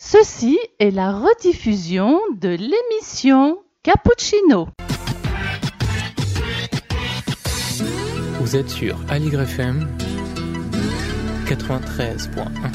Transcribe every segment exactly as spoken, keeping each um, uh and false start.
Ceci est la rediffusion de l'émission Cappuccino. Vous êtes sur Aligre F M quatre-vingt-treize point un.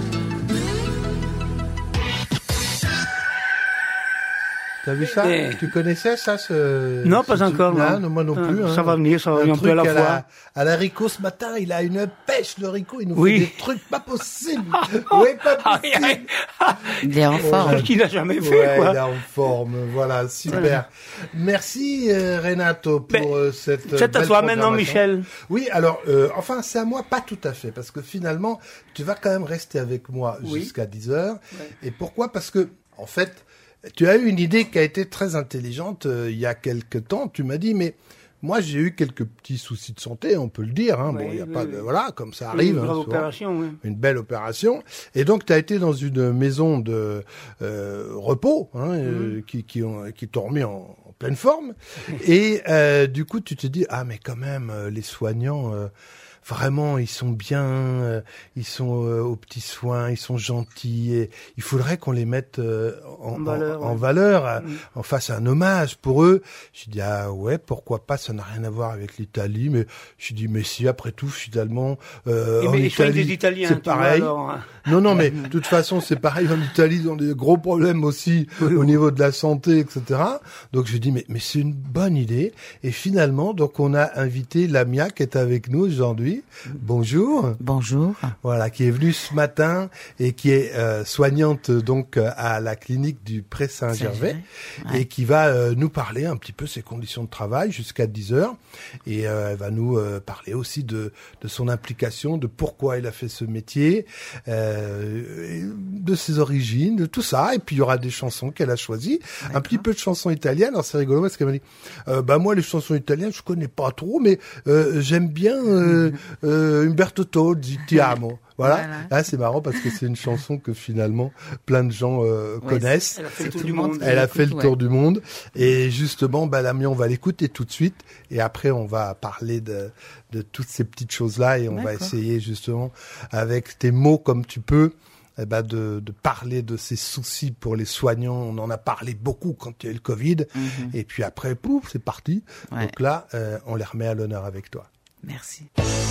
T'as vu ça? Et... Tu connaissais ça ce... Non, pas ce encore. truc, Non. non, moi non plus. Euh, hein. Ça va venir, ça va venir un peu à la à fois. La, à la Rico ce matin, il a une pêche, le Rico. Il nous oui. fait des trucs pas possibles. Oui, pas possible. Il est en forme. Ouais, qu'il n'a jamais fait, ouais, quoi. il est en forme. Voilà, super. Merci, euh, Renato, pour Mais, euh, cette euh, c'est à belle toi maintenant, programmation. Michel. Oui, alors, euh, enfin, c'est à moi, pas tout à fait, parce que finalement, tu vas quand même rester avec moi Oui. jusqu'à dix heures. Ouais. Et pourquoi? Parce que, en fait, tu as eu une idée qui a été très intelligente euh, il y a quelque temps. Tu m'as dit, mais moi, j'ai eu quelques petits soucis de santé, on peut le dire. Hein. Oui, bon, il y a oui, pas oui. de, voilà, comme ça arrive. Une hein, grave souvent. opération, oui. Une belle opération. Et donc, tu as été dans une maison de euh, repos, hein, euh, qui, qui, ont, qui t'ont remis en, en pleine forme. Et euh, du coup, tu te dis, ah, mais quand même, euh, les soignants... Euh, Vraiment, ils sont bien, euh, ils sont euh, aux petits soins, ils sont gentils. Et il faudrait qu'on les mette euh, en, En valeur, en, en ouais. valeur, euh, Mm. en fasse un hommage pour eux. Je dis ah ouais, pourquoi pas, ça n'a rien à voir avec l'Italie. Mais je dis mais si après tout finalement euh, Et en mais ils sont Italie des Italiens, c'est tu vois, pareil. alors, hein. Non non mais de toute façon c'est pareil en Italie, ils ont des gros problèmes aussi Oui, au oui. niveau de la santé, et cetera. Donc je dis mais mais c'est une bonne idée. Et finalement donc on a invité Lamia qui est avec nous aujourd'hui. Bonjour. Bonjour. Voilà, qui est venue ce matin et qui est euh, soignante donc euh, à la clinique du Pré Saint-Gervais Ouais. et qui va euh, nous parler un petit peu ses conditions de travail jusqu'à dix heures et euh, elle va nous euh, parler aussi de de son implication, de pourquoi il a fait ce métier, euh, de ses origines, de tout ça. Et puis il y aura des chansons qu'elle a choisies, un petit peu de chansons italiennes. Alors c'est rigolo parce qu'elle m'a dit euh, bah moi les chansons italiennes je connais pas trop, mais euh, j'aime bien euh, euh, Umberto Tozzi, Ti amo. Voilà. Voilà. Ah, c'est marrant parce que c'est une chanson que finalement plein de gens euh, Ouais, connaissent. Elle a fait le C'est tour tout du le monde monde. qui Elle a l'écoute, fait le ouais. tour du monde. Et justement, bah, Lamia, on va l'écouter tout de suite. Et après, on va parler de, de toutes ces petites choses-là. Et on va D'accord. essayer justement, avec tes mots comme tu peux, eh ben, de, de parler de ces soucis pour les soignants. On en a parlé beaucoup quand il y a eu le Covid. Mhm. Et puis après, pouf, c'est parti. Ouais. Donc là, euh, on les remet à l'honneur avec toi. Merci.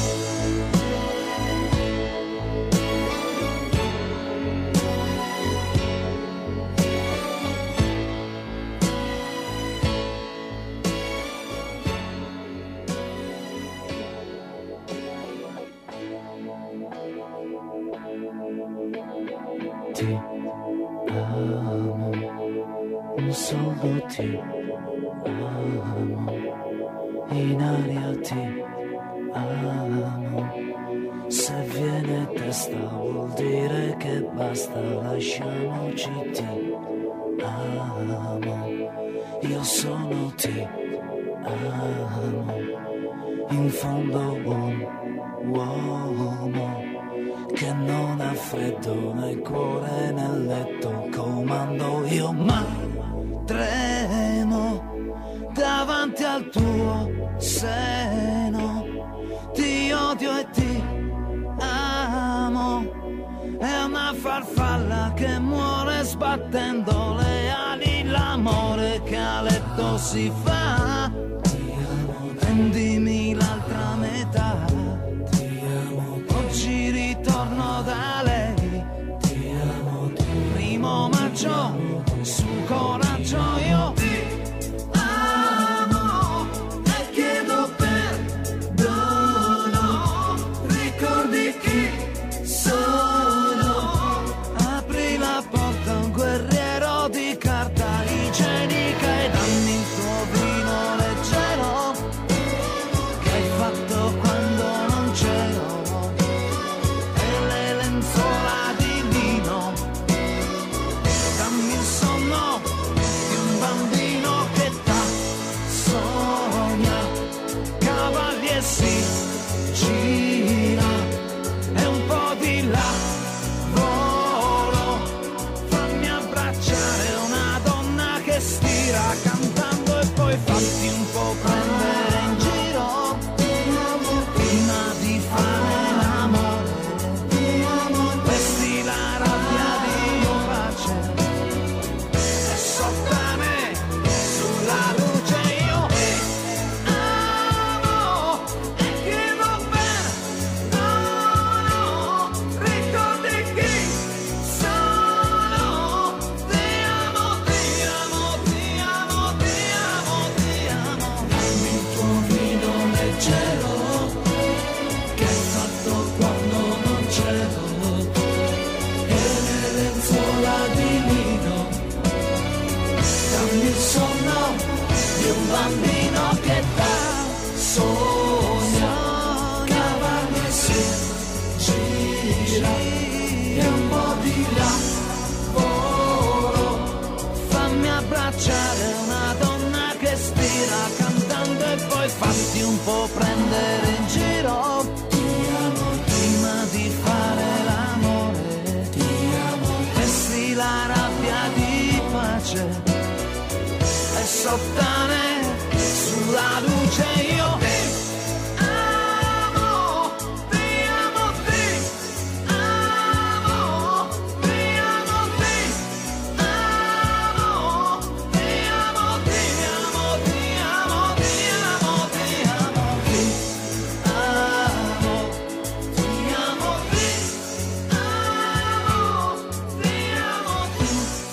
Ti amo, solo ti amo, in aria ti amo. Se viene testa vuol dire che basta, lasciamoci ti amo. Io sono ti amo, in fondo un uomo che non ha freddo nel cuore nel letto, comando io ma tremo davanti al tuo seno, ti odio e ti amo, è una farfalla che muore sbattendo le ali, l'amore che a letto si fa, prendimi l'altra metà. Oggi ritorno da lei, ti amo, primo maggio, su coraggio io ti amo e chiedo perdono, ricordi chi sono, apri la porta a un guerriero di carta igienica e dammi il tuo vino leggero bambino che da sogna, cavalli si gira e un po' di lavoro, fammi abbracciare una donna che stira cantando e poi fatti un po' prendere in giro, ti amo prima di fare l'amore, ti amo, vesti la rabbia di pace e sottane sulla luce io ti amo, ti amo, ti amo, ti amo, ti amo, ti amo, ti amo, ti amo, ti amo, ti amo, ti amo, ti amo, ti amo, ti amo, tu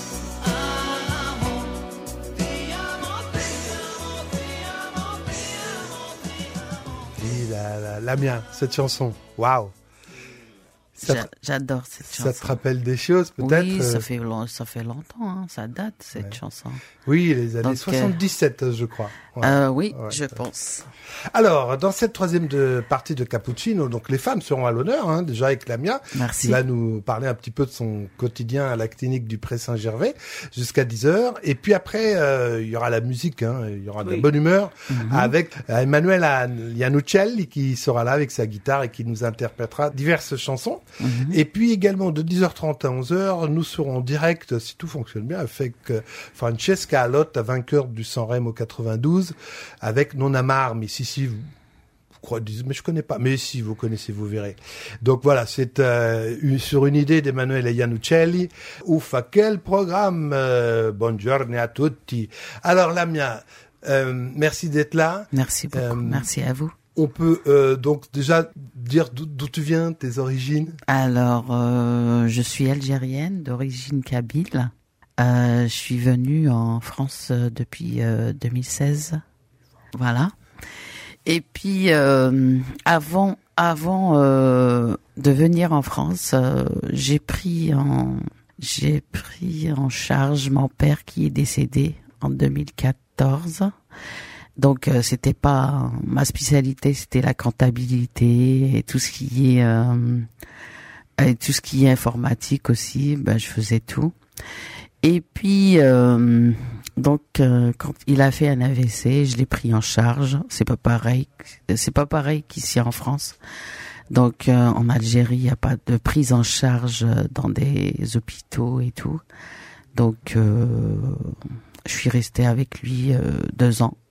amo, ti amo, ti amo, ti amo, ti amo. Et la, la, la mienne, cette chanson. Waouh. Ça, J'a- te- J'adore cette ça chanson. te rappelle des choses, peut-être Oui, euh, ça fait, long- ça fait longtemps, hein, ça date cette Ouais. chanson. Oui, les années Donc, euh, soixante-dix-sept, je crois. Ouais. Euh, oui, Ouais, je ouais. pense. Alors, dans cette troisième de, partie de Cappuccino, donc les femmes seront à l'honneur, hein, déjà avec Lamia, qui Merci. va nous parler un petit peu de son quotidien à la clinique du Pré-Saint-Gervais jusqu'à dix heures. Et puis après, euh, il y aura la musique, hein, il y aura de la Oui. bonne humeur Mhm. avec euh, Emmanuel Iannuccelli qui sera là avec sa guitare et qui nous interprétera diverses chansons. Mhm. Et puis également de dix heures trente à onze heures, nous serons en direct, si tout fonctionne bien, avec euh, Francesca Alotta, vainqueur du Sanremo quatre-vingt-douze, avec Non Amarmi. Si, si, vous, vous croyez, mais je connais pas. Mais si, vous connaissez, vous verrez. Donc voilà, c'est euh, une- sur une idée d'Emmanuele Iannuccelli. Uffa, quel programme euh, Buongiorno a tutti. Alors Lamia, euh, merci d'être là. Merci beaucoup. Euh, Merci à vous. On peut euh, donc déjà dire d'où d'où tu viens, tes origines. Alors, euh, je suis algérienne d'origine kabyle. Euh, je suis venue en France euh, depuis euh, deux mille seize. Voilà. Et puis, euh, avant, avant euh, de venir en France, euh, j'ai pris en, j'ai pris en charge mon père qui est décédé en deux mille quatorze. Donc, euh, c'était pas ma spécialité, c'était la comptabilité et tout ce qui est euh, et tout ce qui est informatique aussi. Ben, je faisais tout. Et puis, euh, donc, euh, quand il a fait un A V C, je l'ai pris en charge. C'est pas pareil, c'est pas pareil qu'ici en France. Donc, euh, en Algérie, il n'y a pas de prise en charge dans des hôpitaux et tout. Donc, euh, je suis restée avec lui euh, deux ans.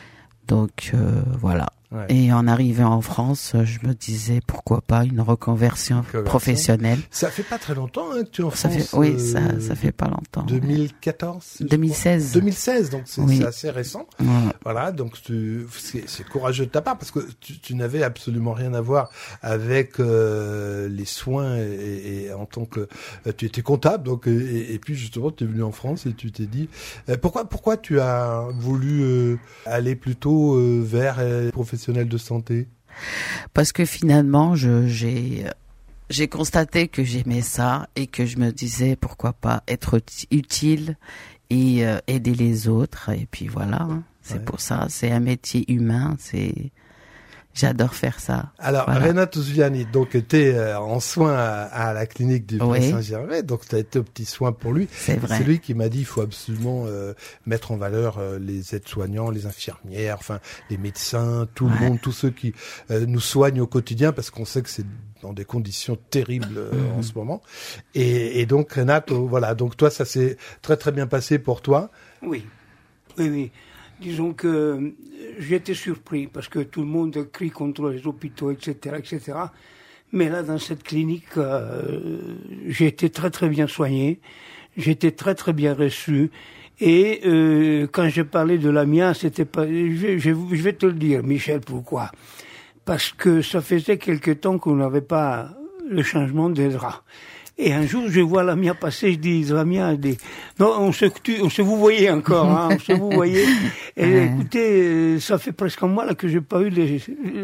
Donc, euh, voilà. Ouais. Et en arrivant en France, je me disais pourquoi pas une reconversion Reconversion. professionnelle. Ça fait pas très longtemps hein, que tu es en Ça France. fait, oui, euh, ça, ça fait pas longtemps. deux mille quatorze je deux mille seize. crois. deux mille seize, donc c'est Oui. c'est assez récent. Ouais. Voilà, donc tu- c'est c'est courageux de ta part parce que tu, tu n'avais absolument rien à voir avec euh, les soins et, et en tant que euh, tu étais comptable, donc et, et puis justement tu es venu en France et tu t'es dit euh, pourquoi pourquoi tu as voulu euh, aller plutôt euh, vers euh, professionnel de santé. Parce que finalement, je, j'ai, j'ai constaté que j'aimais ça et que je me disais pourquoi pas être uti- utile et euh, aider les autres. Et puis voilà, hein. C'est Ouais. pour ça. C'est un métier humain. C'est, j'adore faire ça. Alors, Voilà. Renato Zuliani, donc, était euh, en soins à, à la clinique du Oui. Saint-Gervais, donc tu as été au petit soin pour lui. C'est vrai. C'est lui qui m'a dit il faut absolument euh, mettre en valeur euh, les aides-soignants, les infirmières, enfin les médecins, tout le Ouais. monde, tous ceux qui euh, nous soignent au quotidien, parce qu'on sait que c'est dans des conditions terribles euh, Mhm. en ce moment. Et, et donc, Renato, voilà, donc toi, ça s'est très très bien passé pour toi. Oui, oui, oui. Disons que euh, j'ai été surpris parce que tout le monde crie contre les hôpitaux, et cetera, et cetera. Mais là, dans cette clinique, euh, j'ai été très très bien soigné, j'ai été très très bien reçu. Et euh, quand j'ai parlé de la mienne, c'était pas. Je, vais- je, je vais te le dire, Michel, pourquoi? Parce que ça faisait quelque temps qu'on n'avait pas le changement des draps. Et un jour, je vois Lamia passer, je dis, Lamia, elle dit, non, on se, tu, on se vous voyait encore, hein, on se vous voyait. Et Ouais. écoutez, euh, ça fait presque un mois là que j'ai pas eu les,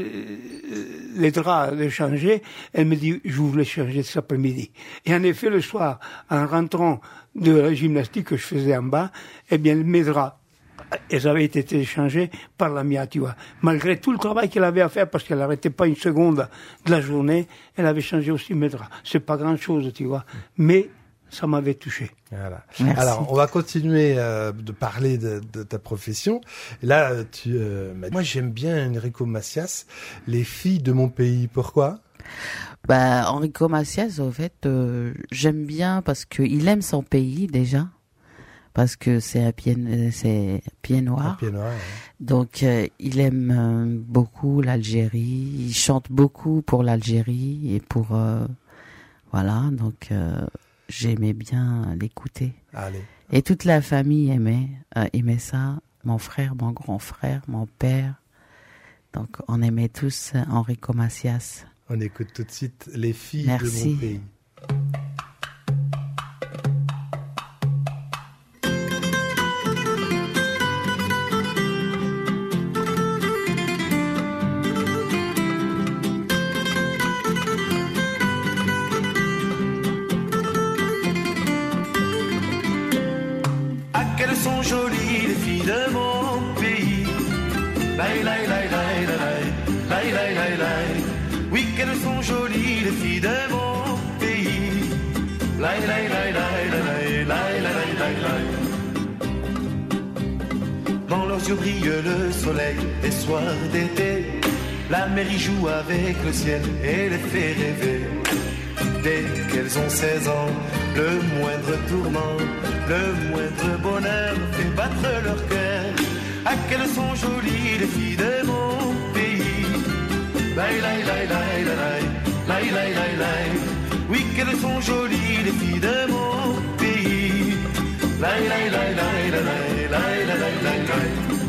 les draps de changer. Elle me dit, je voulais changer cet après-midi. Et en effet, le soir, en rentrant de la gymnastique que je faisais en bas, eh bien, mes draps elles avaient été échangées par la Mia, tu vois. Malgré tout le travail qu'elle avait à faire, parce qu'elle n'arrêtait pas une seconde de la journée, elle avait changé aussi mes draps. C'est pas grand chose, tu vois. Mais ça m'avait touché. Voilà. Merci. Alors, on va continuer euh, de parler de, de ta profession. Et là, tu, euh, m'as dit, moi, j'aime bien Enrico Macias, les filles de mon pays. Pourquoi? Bah, Enrico Macias, au fait, euh, j'aime bien parce qu'il aime son pays déjà, parce que c'est un pied, c'est pied noir. Un pied noir, ouais. Donc, euh, il aime euh, beaucoup l'Algérie. Il chante beaucoup pour l'Algérie et pour euh, voilà. Donc, euh, j'aimais bien l'écouter. Allez. Et toute la famille aimait euh, aimait ça. Mon frère, mon grand frère, mon père. Donc, on aimait tous Enrico Macias. On écoute tout de suite les filles Merci. de mon pays. Ah, qu'elles sont jolies les filles de mon pays. Laï, laï, laï, laï, laï, laï, laï, laï, laï. Oui, qu'elles sont jolies les filles de mon pays. Laï, laï, laï, laï, laï, laï, laï, laï, laï. Dans leurs yeux brille le soleil des soirs d'été. La mer y joue avec le ciel et les fait rêver. Dès qu'elles ont seize ans, le moindre tourment, le moindre bonheur fait battre leur cœur. Ah, qu'elles sont jolies les filles de mon pays. Laï, laï, laï, laï, laï, laï, laï, laï, laï. Oui, qu'elles sont jolies les filles de mon pays. Laï, laï, laï, laï, laï, laï, laï, laï, laï, laï.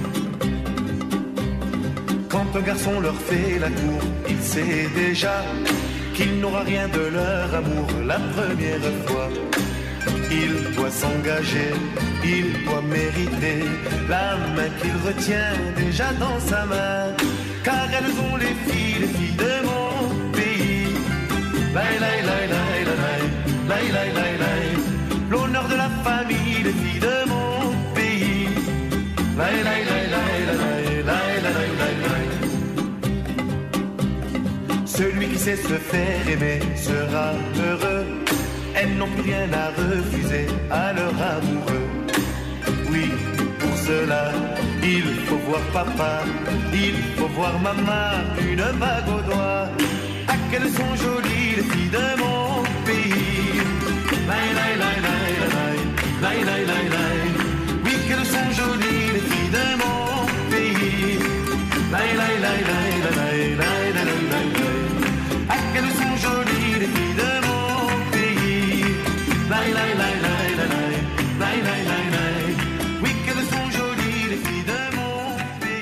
Quand un garçon leur fait la cour, il sait déjà qu'il n'aura rien de leur amour la première fois. Il doit s'engager, il doit mériter la main qu'il retient déjà dans sa main. Car elles ont les filles, les filles de mon pays. Laï, laï, laï, laï, laï, laï, laï, laï, laï. L'honneur de la famille, les filles de mon pays. Laï, laï, laï, laï, laï, laï, laï, laï, laï, laï. Celui qui sait se faire aimer sera heureux. Elles n'ont plus rien à refuser à leur amoureux. Oui, pour cela, il faut voir papa, il faut voir maman, une bague au doigt. Ah, qu'elles sont jolies les filles de mon pays. Laï, laï, laï, laï, laï, laï, laï, laï, laï. Oui, qu'elles sont jolies les filles de mon pays. Laï, laï, laï, laï, laï, laï, laï, laï, laï. Ah, qu'elles sont jolies les filles de mon pays. Laï, laï, laï, laï, laï, laï, laï, laï, laï. Oui, qu'elles sont jolies les filles de mon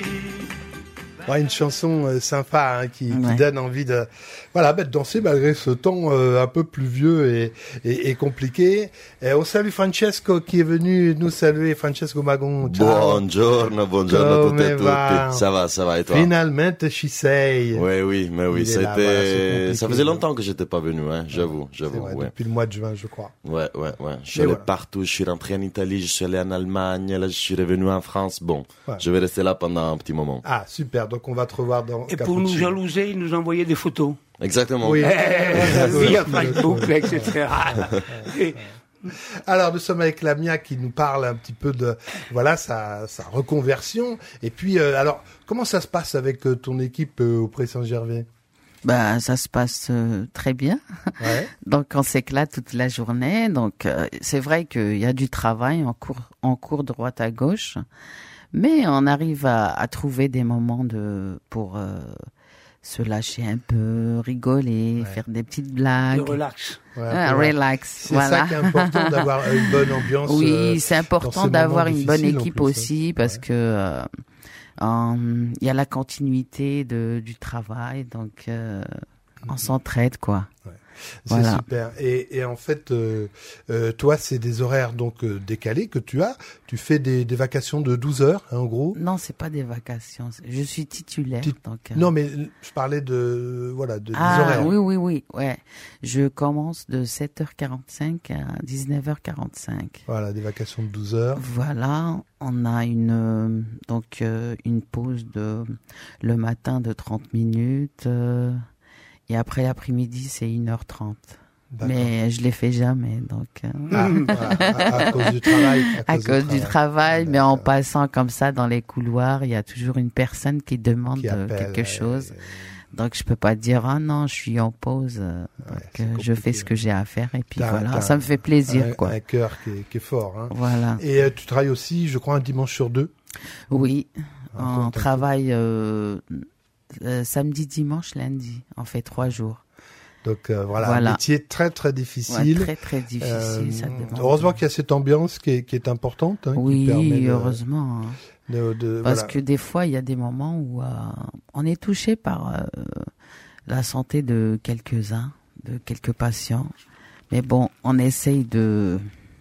pays. Ouais, une chanson euh, sympa hein, qui, Ouais. qui donne envie de, voilà, bah, de danser malgré ce temps euh, un peu pluvieux et, et, et compliqué. Et on salue Francesco qui est venu nous saluer. Francesco Magon. Ciao. Buongiorno, buongiorno a Come tutti e va? tutti. Ça va, ça va et toi? Finalmente ci sei. Oui, oui, mais oui, Il est c'était, là, voilà, c'est compliqué. ça faisait longtemps que j'étais pas venu, hein, j'avoue, C'est j'avoue, vrai, ouais. depuis le mois de juin, je crois. Ouais, ouais, ouais. Je suis Et allé voilà. partout, je suis rentré en Italie, je suis allé en Allemagne, là je suis revenu en France. Bon, Ouais. je vais rester là pendant un petit moment. Ah, super. Donc, on va te revoir dans Et pour nous Cappuccino. jalouser, il nous envoyait des photos. Exactement. Oui. Via Facebook, et cetera. Et Alors, nous sommes avec Lamia qui nous parle un petit peu de, voilà, sa, sa reconversion. Et puis, euh, alors, comment ça se passe avec euh, ton équipe euh, au Pré Saint-Gervais? Bah, ça se passe euh, très bien. Ouais. Donc, on s'éclate toute la journée. Donc, euh, c'est vrai qu'il y a du travail en cours, en cours droite à gauche, mais on arrive à, à trouver des moments de pour euh, se lâcher un peu, rigoler, Ouais. faire des petites blagues. le relax. Ouais, Ah, ouais. relax, C'est voilà. ça qui est important, d'avoir une bonne ambiance. Oui, euh, c'est dans important ces d'avoir moments une bonne difficiles, en équipe plus, hein. aussi parce Ouais. que euh, euh, il y a la continuité de, du travail, donc euh, on s'entraide quoi. Ouais. C'est Voilà. super. Et, et en fait, euh, euh, toi, c'est des horaires donc euh, décalés que tu as. Tu fais des, des vacations de douze heures, hein, en gros. Non, c'est pas des vacations. Je suis titulaire. Tit- donc, euh, Non, mais je parlais de voilà de, des Ah horaires. oui, oui, oui. Ouais. Je commence de sept heures quarante-cinq à dix-neuf heures quarante-cinq. Voilà, des vacations de douze heures. Voilà, on a une euh, donc euh, une pause de le matin de trente minutes euh, et après l'après-midi c'est une heure trente. D'accord. Mais je les fais jamais donc euh, Ah, voilà, à, à cause du travail. À à cause, cause du travail, mais en D'accord. passant comme ça dans les couloirs, il y a toujours une personne qui demande Qui euh, appelle, quelque euh, chose. Donc je peux pas dire ah non, je suis en pause. euh, donc c'est euh, je compliqué, fais ce que j'ai à faire et puis T'as- voilà, t'as ça me fait plaisir un, quoi. un cœur qui est, qui est fort. Hein. Voilà. Et euh, tu travailles aussi, je crois, un dimanche sur deux. Oui, Raconte un on peu. travaille euh, euh, samedi, dimanche, lundi. On fait trois jours. Donc euh, voilà, Voilà. un métier très très Ouais, difficile. très très difficile. Euh, ça demande- heureusement qu'il y a cette ambiance qui est, qui est importante, hein, qui permet Oui, de, heureusement. hein. de, de- Parce voilà. que des fois, il y a des moments où euh, on est touché par euh, la santé de quelques-uns, de quelques patients. Mais bon, on essaye de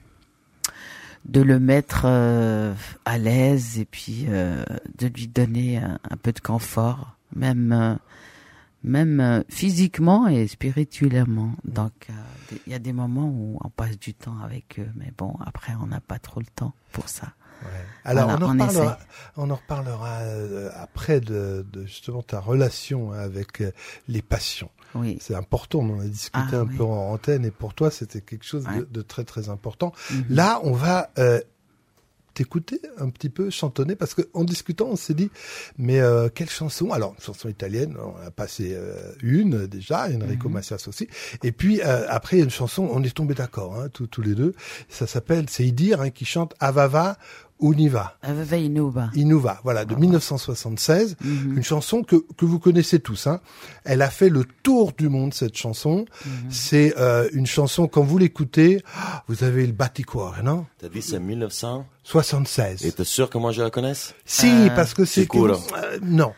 de le mettre euh, à l'aise et puis euh, de lui donner un, un peu de confort, même euh, même euh, physiquement et spirituellement. Donc, euh, des- il y a des moments où on passe du temps avec eux, mais bon, après, on n'a pas trop le temps pour ça. Ouais. Alors Voilà, on, en on reparlera, on en reparlera euh, après de, de justement ta relation avec euh, les patients. Oui. C'est important, on en a discuté Ah, un oui. peu en antenne et pour toi c'était quelque chose Ouais. de, de très très important. Mhm. Là on va euh, t'écouter un petit peu chantonner parce que en discutant on s'est dit mais euh, quelle chanson, alors une chanson italienne on a passé euh, une déjà, Enrico Mhm. Macias aussi, et puis euh, après il y a une chanson on est tombés d'accord hein, tous tous les deux, ça s'appelle, c'est Idir hein, qui chante Avava Univa. Aveva Inuva. Inuva, voilà, de Ah. mille neuf cent soixante-seize, Mhm. une chanson que que vous connaissez tous. Hein. Elle a fait le tour du monde cette chanson. Mhm. C'est euh, une chanson quand vous l'écoutez, ah, vous avez le batticuore, non T'as dit c'est mille neuf cents soixante-seize. et t'es sûr que moi je la connaisse? Si, Euh, parce que c'est c'est cool. que- euh, non.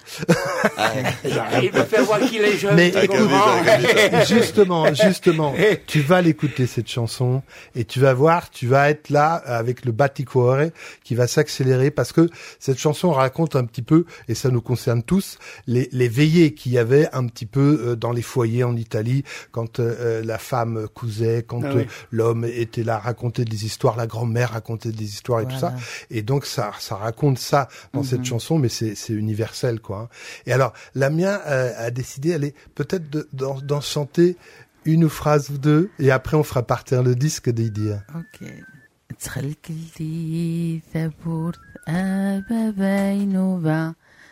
Il me fait voir qu'il est jeune. Mais- tu comprends justement, justement, tu vas l'écouter cette chanson et tu vas voir, tu vas être là avec le batticuore qui va s'accélérer parce que cette chanson raconte un petit peu, et ça nous concerne tous, les, les veillées qu'il y avait un petit peu euh, dans les foyers en Italie quand euh, la femme cousait, quand Ah euh, oui. l'homme était là, racontait des histoires, la grand-mère racontait des histoires et tout ça. Voilà. Et donc ça, ça raconte ça dans cette chanson, mais c'est, c'est universel, quoi. hein. Et alors, la mienne euh, a décidé, elle est peut-être de, d'en, d'en chanter une phrase ou deux, et après on fera partir le disque d'Idir. Ok. تخلك لي ثبورت أبا Inuva,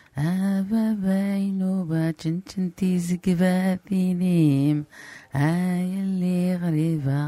أبا Inuva, تشنتي زكباتي نيم آي اللي غريبة.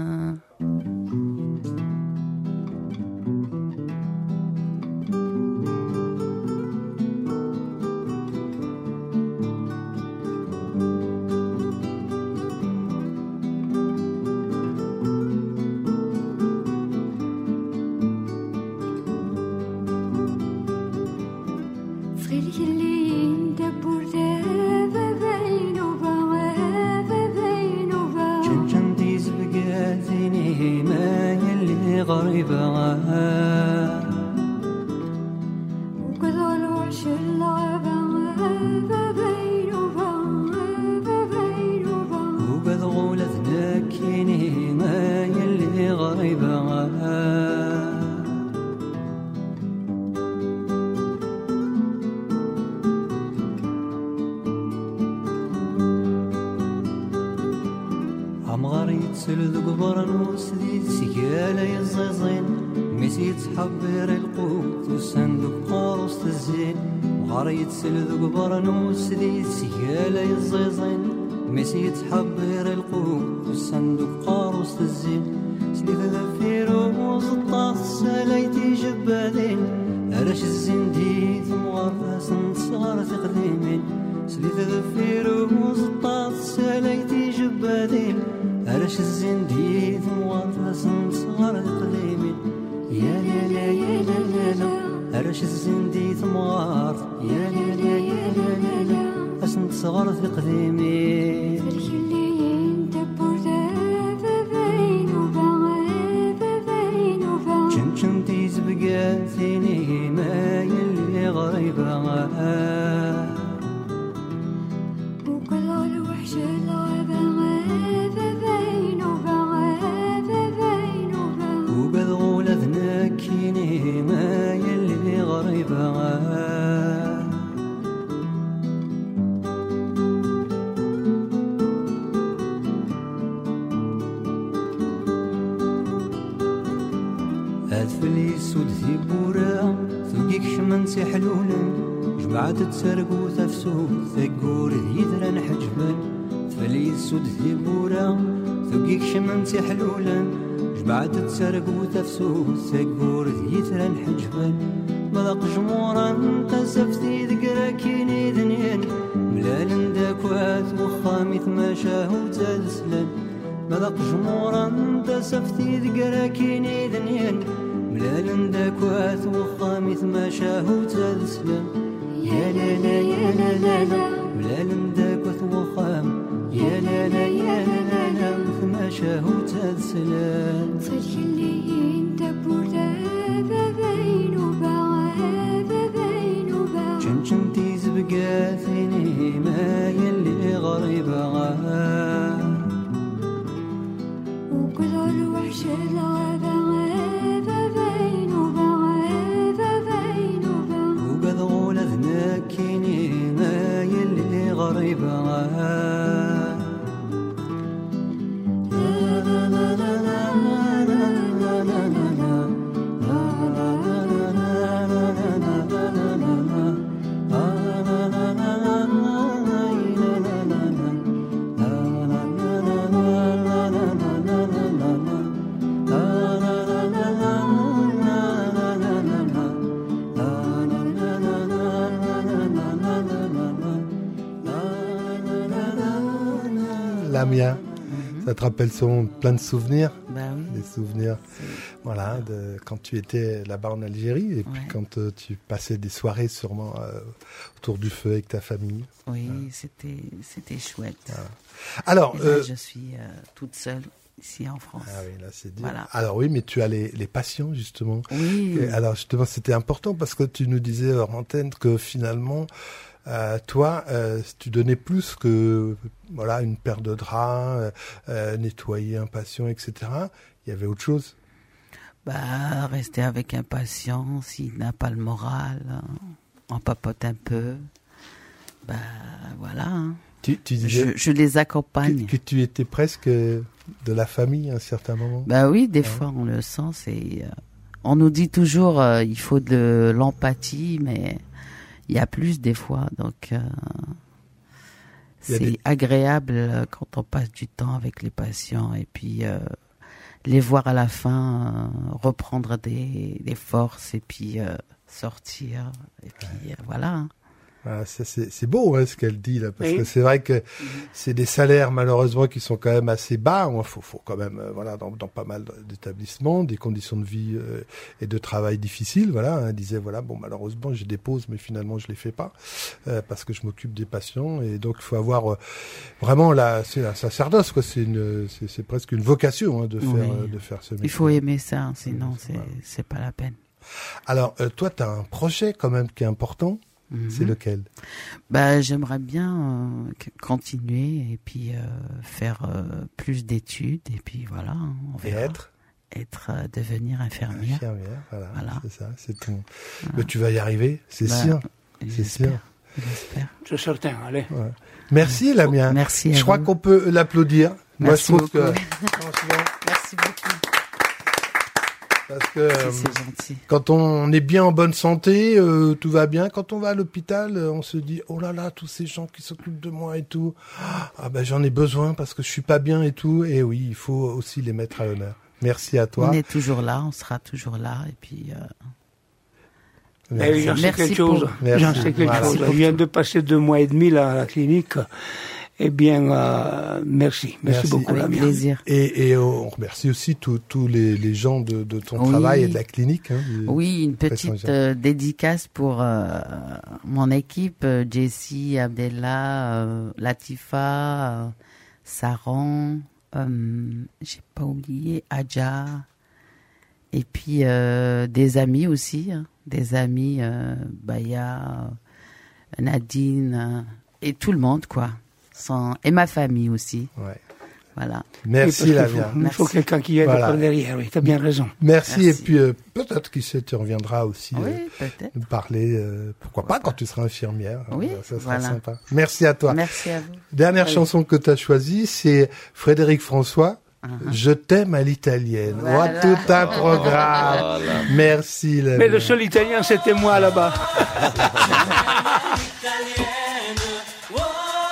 شنشنتي زبقاتيني ما يلي غريبة وقد غولت نكيني ما يلي غريبة عمغار يتسل ذو قبرنوس ذي سيالة يزيزين ميسي تحبر القوت والصندوق قاروس تزين مغار يتسل ذو قبرنوس ذي سيالة يزيزين ميسي تحبر القوت والصندوق قاروس تزين سليف ذفيروز الطاس سلايتي جبادين أرش الزندي ثم غرفاس صغار في قديمين سليف ذفيروز الطاس سلايتي جبادين أرش الزندي ثم غرفاس صغار في قديمين يا لا لا يا لا لا لا أرش الزندي ثم غار يا لا لا يا لا لا لا أسنت صغار في قديمين شمشمتي زبقاتيني ما يلي غريبة وكل الوحش الغابة غابة بين وغابة بين وقد غولة ذناكيني ما يلي غريبة أدفلي سود في بورا ثقيك شمن سحلولا جمعت تسرقو تفسو ثقور يدرن حجبا أدفلي سود في بورا ثقيك شمن سحلولا جمعت تسرقو تفسو ثقور يدرن حجبا ملق جمورا تسفتي ذكراكيني ذنين ملال داكوات وخامي ثماشاه وتسلن ملق جمورا تسفتي ذكراكيني ذنين ملال داكوات وخامي ثماشاه وتسلن يا لا لا يا لا لا لا ملال داكوات وخام يا لا لا يا لا لا لا ثماشاه وتسلن تجلي انت بوردا بين وبغابة بين وبغابة شمشمتي زبقاتيني ما يلي غريبة وكل الوحش الغابة غابة بين وبغابة بين وبغابة وقد غولة ذناكيني ما يلي غريبة Lamia, ça te rappelle son plein de souvenirs? Bah oui. Des souvenirs, C'est- voilà, de quand tu étais là-bas en Algérie et puis Ouais. quand euh, tu passais des soirées sûrement euh, autour du feu avec ta famille. Oui, c'était, c'était chouette. Alors, Et là, euh, je suis euh, toute seule ici en France. ah oui, là c'est dur. Voilà. Alors oui, mais tu as les, les patients justement. Oui, Et alors justement, c'était important parce que tu nous disais hors antenne que finalement, euh, toi, euh, tu donnais plus que voilà une paire de draps, euh, euh, nettoyer un patient, et cetera. Il y avait autre chose. bah, rester avec un patient, s'il n'a pas le moral, hein, on papote un peu. Bah, voilà. hein. Tu, tu Je, disais je les que, accompagne. que tu étais presque de la famille à un certain moment. Bah oui, des Ouais. fois on le sent. C'est, euh, on nous dit toujours euh, il faut de l'empathie, mais il y a plus des fois. Donc euh, Il y a c'est des- agréable euh, quand on passe du temps avec les patients et puis euh, les voir à la fin euh, reprendre des, des forces et puis euh, sortir. Et puis euh, voilà. hein. Voilà, ça, c'est, c'est beau hein, ce qu'elle dit là, parce Oui. que c'est vrai que c'est des salaires malheureusement qui sont quand même assez bas. Il faut, faut quand même, euh, voilà, dans, dans pas mal d'établissements, des conditions de vie euh, et de travail difficiles. Voilà, hein, elle disait voilà, bon malheureusement j'ai des pauses, mais finalement je les fais pas euh, parce que je m'occupe des patients et donc il faut avoir euh, vraiment là, c'est un sacerdoce quoi. C'est une, c'est, c'est presque une vocation hein, de faire, Oui. euh, de faire ce métier. Il faut aimer ça, hein, sinon c'est, Voilà. c'est pas la peine. Alors euh, toi, tu as un projet quand même qui est important. C'est Mhm. lequel? Bah, j'aimerais bien euh, c- continuer et puis euh, faire euh, plus d'études et puis voilà, hein, on Et verra. être Être, euh, devenir infirmière. infirmière, voilà, Voilà. c'est ça, c'est ton. Mais tu vas y arriver, c'est Bah, sûr. C'est J'espère. sûr. J'espère. C'est certain, allez. Ouais. Merci Lamia. Merci à Je crois vous. qu'on peut l'applaudir. Moi, je Merci trouve que beaucoup. franchement, Merci beaucoup. parce que euh, C'est gentil. quand on est bien en bonne santé, euh, tout va bien. Quand on va à l'hôpital, euh, on se dit oh là là, tous ces gens qui s'occupent de moi et tout. Ah ben j'en ai besoin parce que je suis pas bien et tout. Et oui, il faut aussi les mettre à l'honneur. Merci à toi. On est toujours là, on sera toujours là et puis. euh, Eh oui, j'en sais Merci quelque chose. pour- Merci. J'en sais quelque Voilà. chose. Je viens de passer deux mois et demi là à la clinique. Eh bien, euh, merci. merci. Merci. beaucoup, Avec Lamia. plaisir. Et, et on remercie aussi tous tous les, les gens de, de ton Oui. travail et de la clinique. Hein, du- Oui, une petite Saint-Jean. euh, dédicace pour euh, mon équipe, euh, Jessie, Abdella, euh, Latifa, euh, Saran, euh, j'ai pas oublié, Adja, Et puis euh, des amis aussi, hein. Des amis, euh, bah, y a Nadine euh, et tout le monde, quoi. Sans... Et ma famille aussi. Ouais. Voilà. Merci, Lavia. Il faut quelqu'un qui aide Voilà. par derrière, oui, tu as bien raison. Merci, Merci. et puis euh, peut-être qui sait, tu reviendras aussi Oui, euh, peut-être. nous parler, euh, pourquoi pas, quand tu seras infirmière. Oui, Euh, ça sera voilà. sympa. Merci à toi. Merci à vous. Dernière Allez. chanson que tu as choisie, c'est Frédéric François. Uh-huh. Je t'aime à l'italienne. Voilà. Oh, tout un programme. Voilà. Merci, Lavia. Mais le seul italien, c'était moi là-bas. Italienne, oh,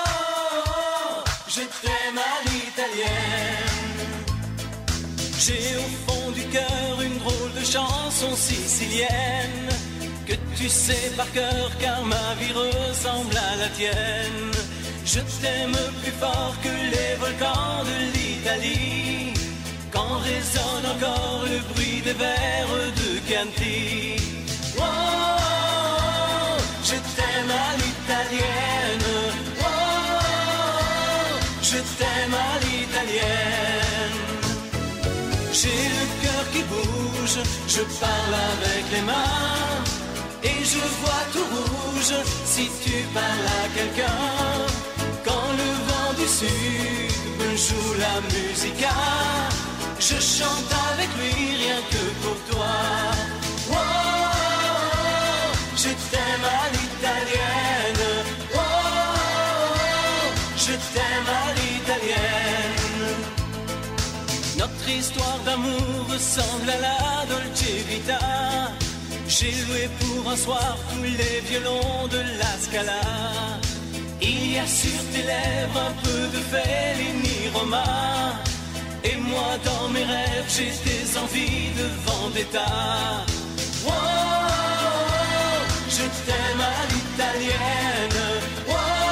je t'aime à l'italienne. J'ai au fond du cœur une drôle de chanson sicilienne que tu sais par cœur car ma vie ressemble à la tienne. Je t'aime plus fort que les volcans de l'Italie quand résonne encore le bruit des vers de Chianti. Oh, je t'aime à l'italienne. Oh, je t'aime à l'italienne. J'ai le cœur qui bouge, je parle avec les mains et je vois tout rouge si tu parles à quelqu'un. Quand le vent du sud me joue la musica, je chante avec lui rien que pour toi. Oh, je t'aime à l'italienne. Oh, je t'aime à l'italienne. Notre histoire d'amour ressemble à la Dolce Vita. J'ai loué pour un soir tous les violons de la Scala. Il y a sur tes lèvres un peu de Fellini Roma. Et moi dans mes rêves j'ai des envies de vendetta. Oh, je t'aime à l'italienne. Oh,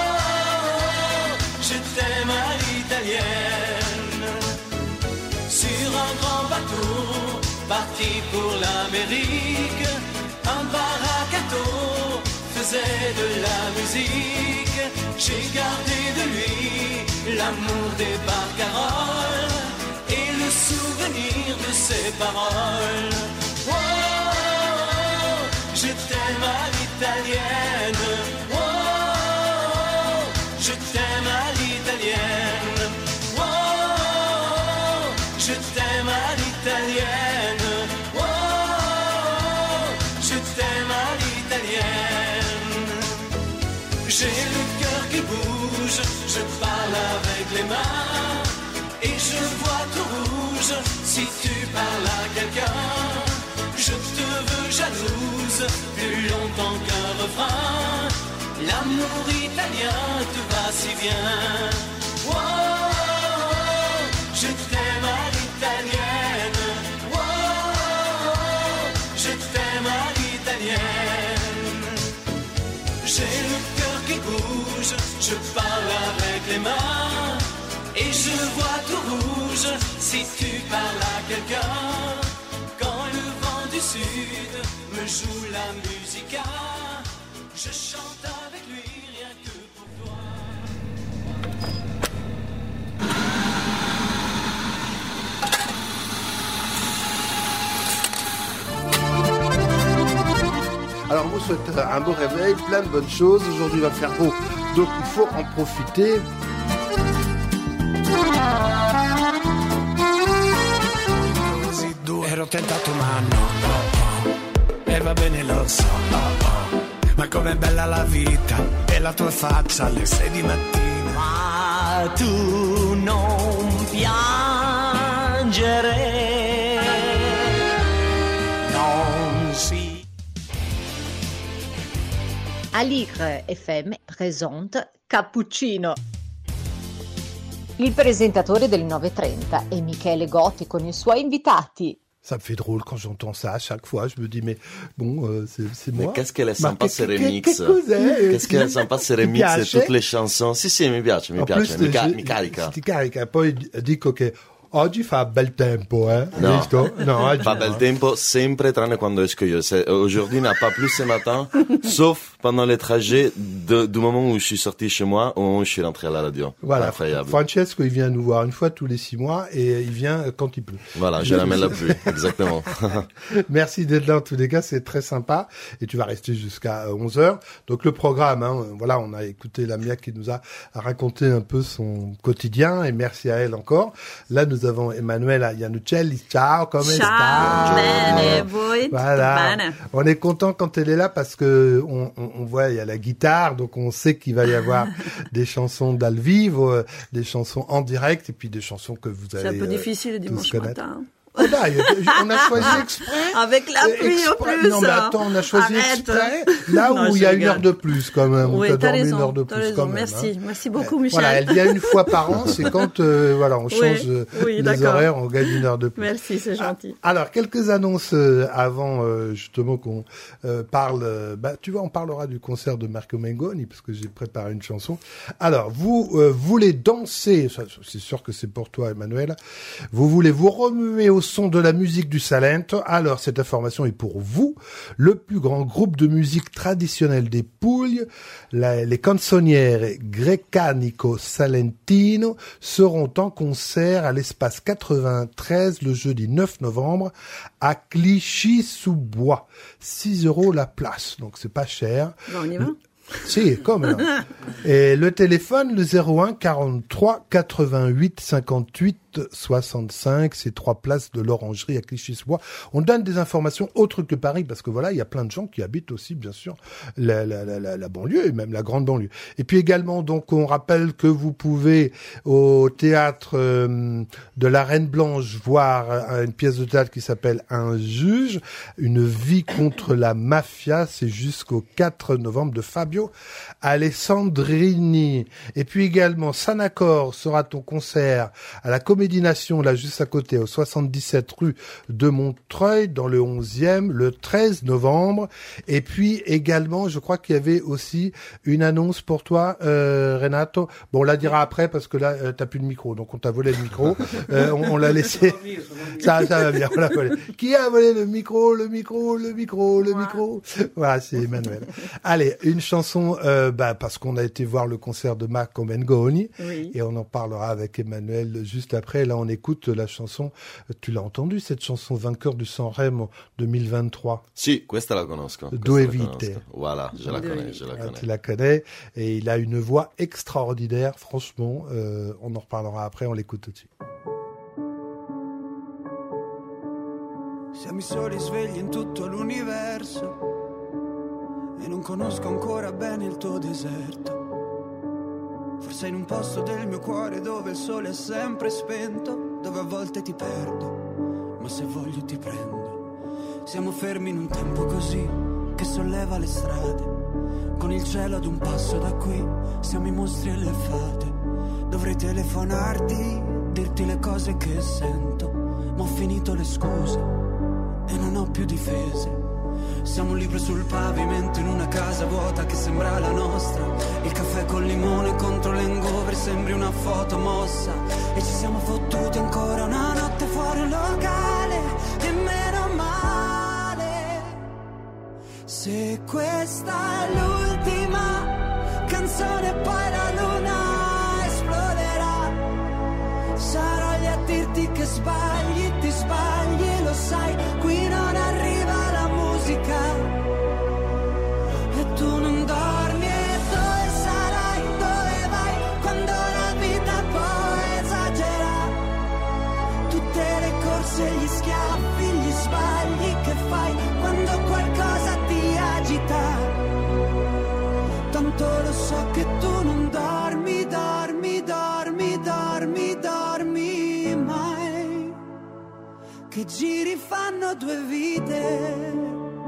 je t'aime à l'italienne. Sur un grand bateau, parti pour l'Amérique, un baracato faisait de la musique. J'ai gardé de lui l'amour des barcaroles et le souvenir de ses paroles. Oh, je t'aime à l'italienne. Oh, je t'aime à l'italienne. Oh, je t'aime à l'italienne. Oh, je t'aime à l'italienne. J'ai le cœur qui bouge, je parle avec les mains et je vois tout rouge si tu parles à quelqu'un. Je te veux jalouse plus longtemps qu'un refrain. L'amour italien te va si bien. Oh, je t'aime à l'italienne. Oh, je t'aime à l'italienne. J'ai le cœur qui bouge, je parle avec les mains et je vois tout rouge si tu parles à quelqu'un. Quand le vent du sud me joue la musica, je chante avec lui rien que pour toi. Alors, on vous souhaite un beau réveil, plein de bonnes choses. Aujourd'hui, il va faire beau, donc il faut en profiter. Ero tentato ma no, no, no. E va bene lo so, oh, oh. Ma com'è bella la vita e la tua faccia alle sei di mattina. Ma tu non piangere, non si... Aligre F M présente Cappuccino. Il présentatore del nove e trenta è Michele Gotti con i suoi invitati. Ça me fait drôle quand j'entends ça à chaque fois. Je me dis, mais bon, euh, c'est, c'est moi. Mais qu'est-ce qu'elle est Ma sympa che- ce che- remix. che cos'è? Qu'est-ce qu'elle est sympa ce Ti remix piace? e tutte le chansons. Sì, sì, mi piace, mi En piace. plus, mi, ca- je- mi carica. Ti carica. Poi dico che Oggi fa bel tempo, eh? No, Visto? No, oggi fa no. bel tempo sempre tranne quando esco io. C'est- Aujourd'hui n'a pas plu ce matin, sauf pendant les trajets de- du moment où je suis sorti chez moi au moment où je suis rentré à la radio. Voilà, Incroyable. Francesco, il vient nous voir une fois tous les six mois et il vient quand il pleut. Voilà, je ramène la pluie, exactement. Merci d'être là en tous les cas, c'est très sympa et tu vas rester jusqu'à onze heures. Donc le programme, hein, voilà, on a écouté Lamia qui nous a raconté un peu son quotidien et merci à elle encore. Là, nous avons Emanuela Iannuccelli. Ciao, come Ciao, sta? bene, voi? Voilà. Bene. On est content quand elle est là parce que on, on, on voit il y a la guitare, donc on sait qu'il va y avoir des chansons dal vivo, euh, des chansons en direct et puis des chansons que vous allez C'est un peu euh, difficile le tous dimanche connaître. matin. Oh, là, on a choisi exprès. Avec la Euh, pluie en exprès- plus. Non, mais attends, on a choisi Arrête. exprès là Non, où il je y a une rigole. heure de plus quand même. où Oui, t'as t'as dormi raison, une heure de t'as plus raison. quand même. Merci, hein. merci beaucoup, Michel. Voilà, elle vient une fois par an, c'est quand euh, voilà, on Oui, change euh, oui, les d'accord. horaires, on gagne une heure de plus. Merci, c'est gentil. Alors, quelques annonces euh, avant euh, justement qu'on euh, parle. euh, bah, tu vois, on parlera du concert de Marco Mengoni parce que j'ai préparé une chanson. Alors, vous euh, voulez danser, ça, c'est sûr que c'est pour toi, Emmanuel. Vous voulez vous remuer au son de la musique du Salento. Alors, cette information est pour vous. Le plus grand groupe de musique traditionnelle des Puglie, la- les Canzoniere Grecanico Salentino, seront en concert à l'espace quatre-vingt-treize le jeudi neuf novembre à Clichy-sous-Bois. six euros la place, donc c'est pas cher. Bon, on y va? Si, comme là. Et le téléphone, le zéro un quarante-trois quatre-vingt-huit cinquante-huit soixante-cinq, c'est trois places de l'Orangerie à Clichy-sous-Bois. On donne des informations autres que Paris, parce que voilà, il y a plein de gens qui habitent aussi, bien sûr, la, la, la, la, la banlieue, et même la grande banlieue. Et puis également, donc, on rappelle que vous pouvez, au théâtre euh, de la Reine Blanche, voir euh, une pièce de théâtre qui s'appelle Un juge, une vie contre la mafia, c'est jusqu'au quatre novembre de Fabio Alessandrini. Et puis également, Sanacor sera ton concert à la Comédie Nation, là, juste à côté, au soixante-dix-sept rue de Montreuil, dans le onzième, le treize novembre. Et puis également, je crois qu'il y avait aussi une annonce pour toi, euh, Renato. Bon, on la dira après parce que là, euh, t'as plus de micro, donc on t'a volé le micro. Euh, on, on l'a laissé. Ça, ça va bien, on l'a volé. Qui a volé le micro, le micro, le micro, le micro? Voilà, c'est Emmanuel. Allez, une chanson, euh, bah, parce qu'on a été voir le concert de Marco Mengoni. Oui. Et on en parlera avec Emmanuel juste après. Là, on écoute la chanson. Tu l'as entendu, cette chanson, Vainqueur du Sanremo deux mille vingt-trois? Si, questa la conosco. questa Due la vite. conosco. Voilà, je la connais, je la Ah, connais. tu la connais. Et il a une voix extraordinaire, franchement. Euh, on en reparlera après, on l'écoute tout de suite. Siamo i soli svegli in tutto l'universo e non conosco ancora bene il tuo deserto. Forse in un posto del mio cuore dove il sole è sempre spento, dove a volte ti perdo, ma se voglio ti prendo. Siamo fermi in un tempo così che solleva le strade, con il cielo ad un passo da qui, siamo i mostri e le fate. Dovrei telefonarti, dirti le cose che sento, ma ho finito le scuse e non ho più difese. Siamo un libro sul pavimento in una casa vuota che sembra la nostra. Il caffè col limone contro l'hangover sembri una foto mossa. E ci siamo fottuti ancora una notte fuori un locale. E meno male. Se questa è l'ultima canzone poi la luna esploderà. Sarò lì a dirti che sbagli, ti sbagli, lo sai. Qui non arriva la musica e tu non dormi. E dove sarai, dove vai quando la vita poi esagera? Tutte le corse, gli schiaffi, gli sbagli che fai quando qualcosa ti agita. Tanto lo so che tu non dormi, dormi, dormi, dormi, dormi mai. Che giri fanno due vite.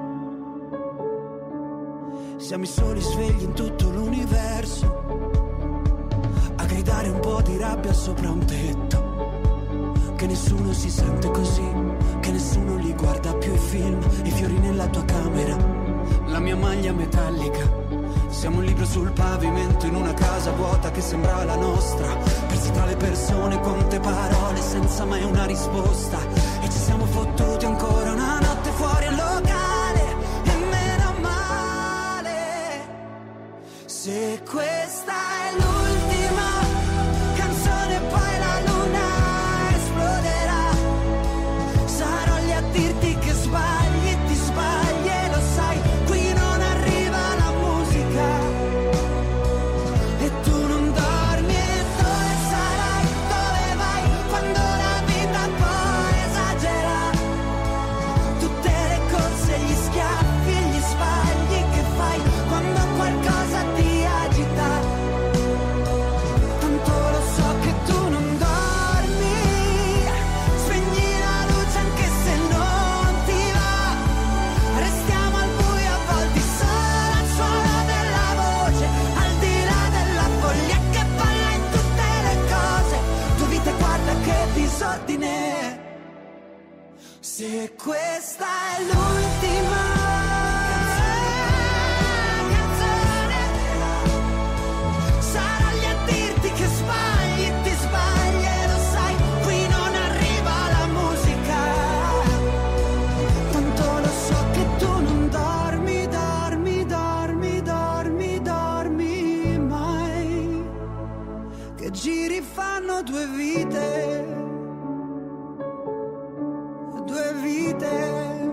Siamo i soli svegli in tutto l'universo, a gridare un po' di rabbia sopra un tetto. Che nessuno si sente così, che nessuno li guarda più i film, i fiori nella tua camera, la mia maglia metallica, Siamo un libro sul pavimento in una casa vuota che sembra la nostra, persi tra le persone, quante parole senza mai una risposta. E ci siamo fottuti ancora una notte fuori al locale, e meno male. Se questa è l'ultima canzone poi la luna esploderà, sarò lì a dirti che sbagli, ti sbagli e lo sai. Qui non arriva la musica e tu non dormi. E dove sarai, dove vai, quando la vita poi esagera? Tutte le corse, gli schiaffi e gli sbagli che fai quando qualcosa ti agita. Tanto lo so che tu non dormi. Spegni la luce anche se non ti va. Restiamo al buio a volte solo al suono della voce, al di là della foglia che balla in tutte le cose. Tu vita guarda che disordine. Se questa è l'ultima canzone, sarò lì a dirti che sbagli, ti sbagli e lo sai. Qui non arriva la musica, tanto lo so che tu non dormi, dormi, dormi, dormi, dormi mai. Che giri fanno due vite, due vite.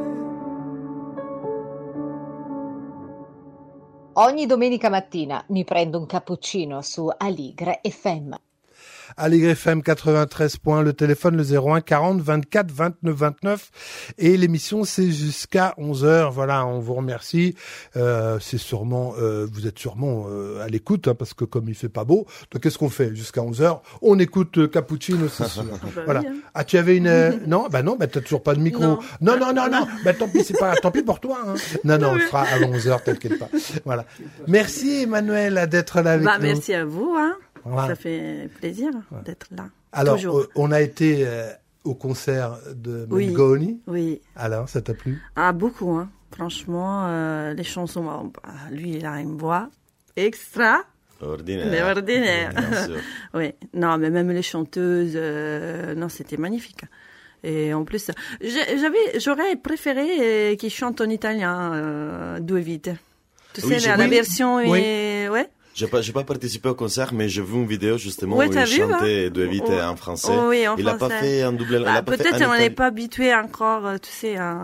Ogni domenica mattina mi prendo un cappuccino su Aligre F M. Aligre F M quatre-vingt-treize points, le téléphone le zéro un quarante vingt-quatre vingt-neuf vingt-neuf et l'émission c'est jusqu'à onze heures. Voilà, on vous remercie. Euh, c'est sûrement, euh, vous êtes sûrement euh, à l'écoute hein, parce que comme il fait pas beau, donc qu'est-ce qu'on fait jusqu'à onze heures? On écoute euh, Cappuccino, c'est sûr. Voilà. Ah, tu avais une euh, non, bah non, bah t'as toujours pas de micro. Non, non, non, non, non. Bah tant pis, c'est pas, tant pis pour toi. Hein. Non, non, on le fera avant onze heures, t'inquiète pas. Voilà. Merci Emmanuel d'être là avec bah, nous. Merci à vous. Hein. Voilà. Ça fait plaisir Ouais. d'être là. Alors, Toujours. euh, on a été euh, au concert de Oui. Mengoni. Oui. Alors, ça t'a plu? Ah, beaucoup, hein. Franchement, euh, les chansons, bah, lui, il a une voix extra. Ordinaire. Mais ordinaire. Bien sûr. Oui. Non, mais même les chanteuses, euh, non, c'était magnifique. Et en plus, j'ai- j'avais, j'aurais préféré euh, qu'ils chantent en italien, euh, Due Vite. Tu Oui, sais, j'ai la, la vu. version Oui. est, ouais. J'ai pas, j'ai pas participé au concert, mais j'ai vu une vidéo justement Ouais, où t'as il vu, chantait hein? Due Vite Oh. en français. Oh oui, en il a pas français. fait un double, il Bah, a pas fait peut-être un on n'est italien. pas habitué encore, euh, tu sais, à,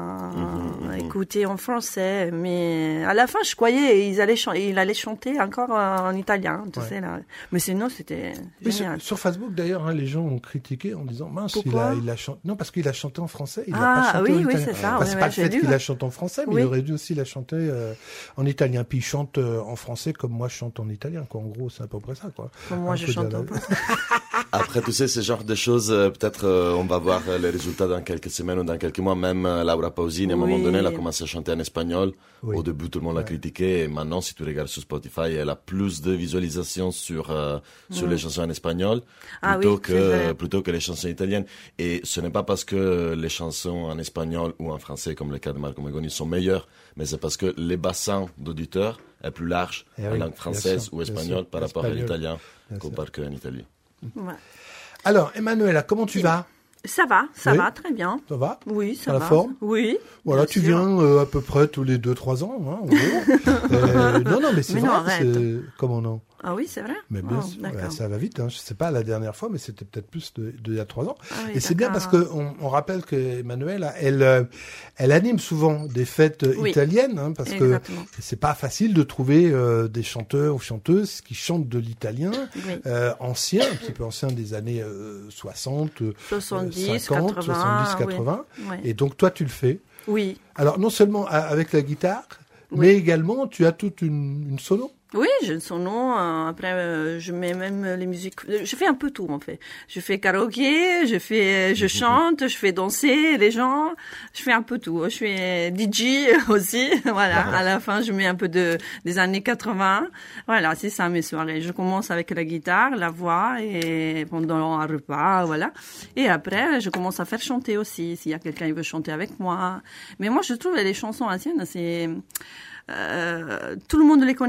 à écouter en français, mais à la fin, je croyais ils allaient chan- il allait chanter encore euh, en italien, tu Ouais. sais là. Mais sinon, c'était Oui, sur, génial. sur Facebook d'ailleurs, hein, les gens ont critiqué en disant mince, il Pourquoi a, il a chanté. Non, parce qu'il a chanté en français. Il a Ah, pas chanté oui, en oui, italien. c'est ça, Enfin, ouais, c'est ouais, pas le j'ai fait lu, qu'il ouais. la chante en français, mais Oui. il aurait dû aussi la chanter euh, en italien. Puis il chante euh, en français comme moi je chante en italien. Quoi. En gros, c'est à peu près ça. Quoi. Comme moi, Hein, je faut chante dire en la- français. Après, tu sais, ce genre de choses, euh, peut-être euh, on va voir euh, les résultats dans quelques semaines ou dans quelques mois. Même euh, Laura Pausini, à un moment Oui. donné, elle a commencé à chanter en espagnol. Oui. Au début, tout le monde l'a critiqué. Et maintenant, si tu regardes sur Spotify, elle a plus de visualisations sur euh, sur Mm. les chansons en espagnol Ah plutôt oui, c'est vrai. que plutôt que les chansons italiennes. Et ce n'est pas parce que les chansons en espagnol ou en français, comme le cas de Marco Mengoni, sont meilleures, mais c'est parce que les bassins d'auditeurs est plus large Eh en oui, langue bien française sûr, ou bien espagnole sûr. par rapport à Espagnol. l'italien Bien sûr. comparé qu'en Italie. Ouais. Alors, Emmanuela, comment tu vas? Ça va, ça Oui. va, très bien. Ça va? Oui, ça T'as la va. forme? Oui. Voilà, bien tu sûr. viens euh, à peu près tous les deux trois ans. Hein, en gros. Euh, non, non, mais c'est Mais non, vrai. arrête. c'est- Comment non? Ah oui, c'est vrai. Mais bien Oh, sûr, d'accord. ouais, ça va vite. Hein. Je sais pas la dernière fois, mais c'était peut-être plus de, de il y a trois ans. Ah oui, Et c'est bien parce d'accord. que on, on rappelle que Emmanuelle, elle, euh, elle anime souvent des fêtes euh, Oui, italiennes, hein, parce exactement. que c'est pas facile de trouver euh, des chanteurs ou chanteuses qui chantent de l'italien Oui. euh, ancien, un petit peu ancien des années euh, soixante, euh, soixante-dix, cinquante, quatre-vingts, soixante-dix, quatre-vingts. oui. Ouais. Et donc toi, tu le fais. Oui. Alors non seulement a- avec la guitare, Oui. mais également tu as toute une, une solo. Oui, j'ai son nom. euh, Après, euh, je mets même les musiques. Je fais un peu tout, en fait. Je fais karaoké, je fais, je chante, je fais danser les gens. Je fais un peu tout. Je fais D J aussi. Voilà. À la fin, je mets un peu de des années quatre-vingts. Voilà, c'est ça mes soirées. Je commence avec la guitare, la voix et pendant un repas, voilà. Et après, je commence à faire chanter aussi. S'il y a quelqu'un qui veut chanter avec moi. Mais moi, je trouve les chansons anciennes, c'est euh, tout le monde les connaît.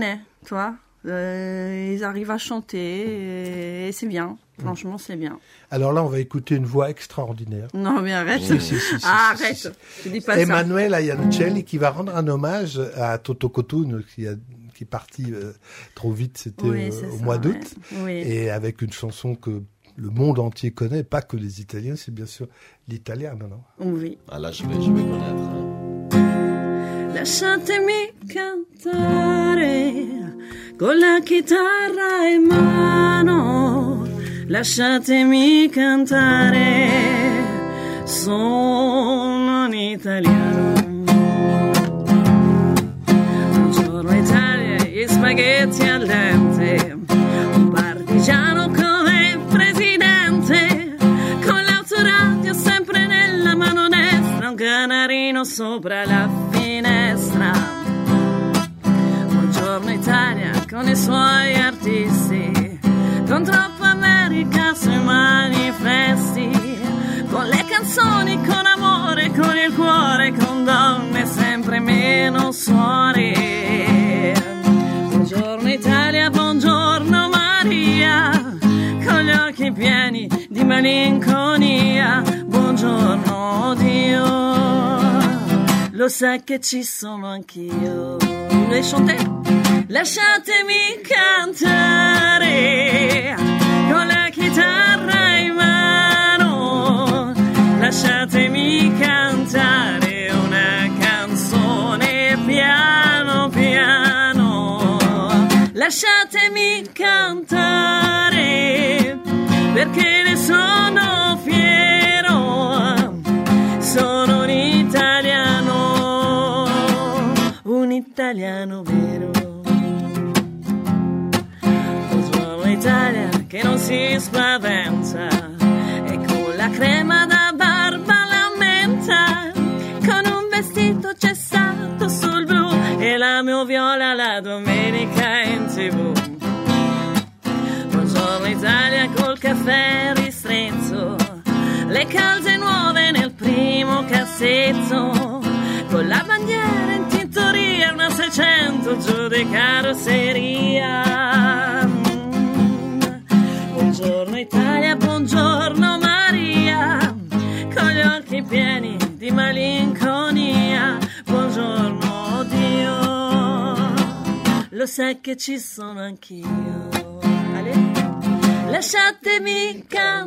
tu vois. Euh, ils arrivent à chanter et, et c'est bien. Franchement, c'est bien. Alors là, on va écouter une voix extraordinaire. Non, mais arrête. Si, si, si, si, ah, si, arrête. si, si. Je dis pas Emanuela Iannuccelli qui va rendre un hommage à Toto Cotugno qui, a, qui est parti euh, trop vite, c'était oui, euh, au ça, mois d'août. Ouais. Oui. Et avec une chanson que le monde entier connaît, pas que les Italiens, c'est bien sûr l'italien, non, non. Oui. Ah là, je vais, je vais connaître. Hein. Lasciatemi cantare con la chitarra in mano, lasciatemi cantare, sono un italiano. Buongiorno Italia, gli spaghetti al dente, un partigiano come presidente, con l'autoradio sempre nella mano destra, un canarino sopra la finestra. Buongiorno Italia con i suoi artisti, con troppa America sui manifesti, con le canzoni, con amore, con il cuore, con donne sempre meno suore. Buongiorno Italia, buongiorno Maria, con gli occhi pieni di malinconia. Buongiorno Dio, lo sa che ci sono anch'io. Vuoi chantare? Lasciatemi cantare con la chitarra in mano, lasciatemi cantare una canzone piano piano, lasciatemi cantare perché ne sono fiero, sono un italiano, un italiano vero. Buongiorno Italia che non si spaventa e con la crema da barba la menta, con un vestito cessato sul blu e la mia viola la domenica in tv. Buongiorno Italia col caffè ristretto, le calze nuove nel primo cassetto, con la bandiera in tintoria, una seicento giù di carrozzeria. Buongiorno Italia, buongiorno Maria, con gli occhi pieni di malinconia. Buongiorno Dio, lo sai che ci sono anch'io. Lasciatemi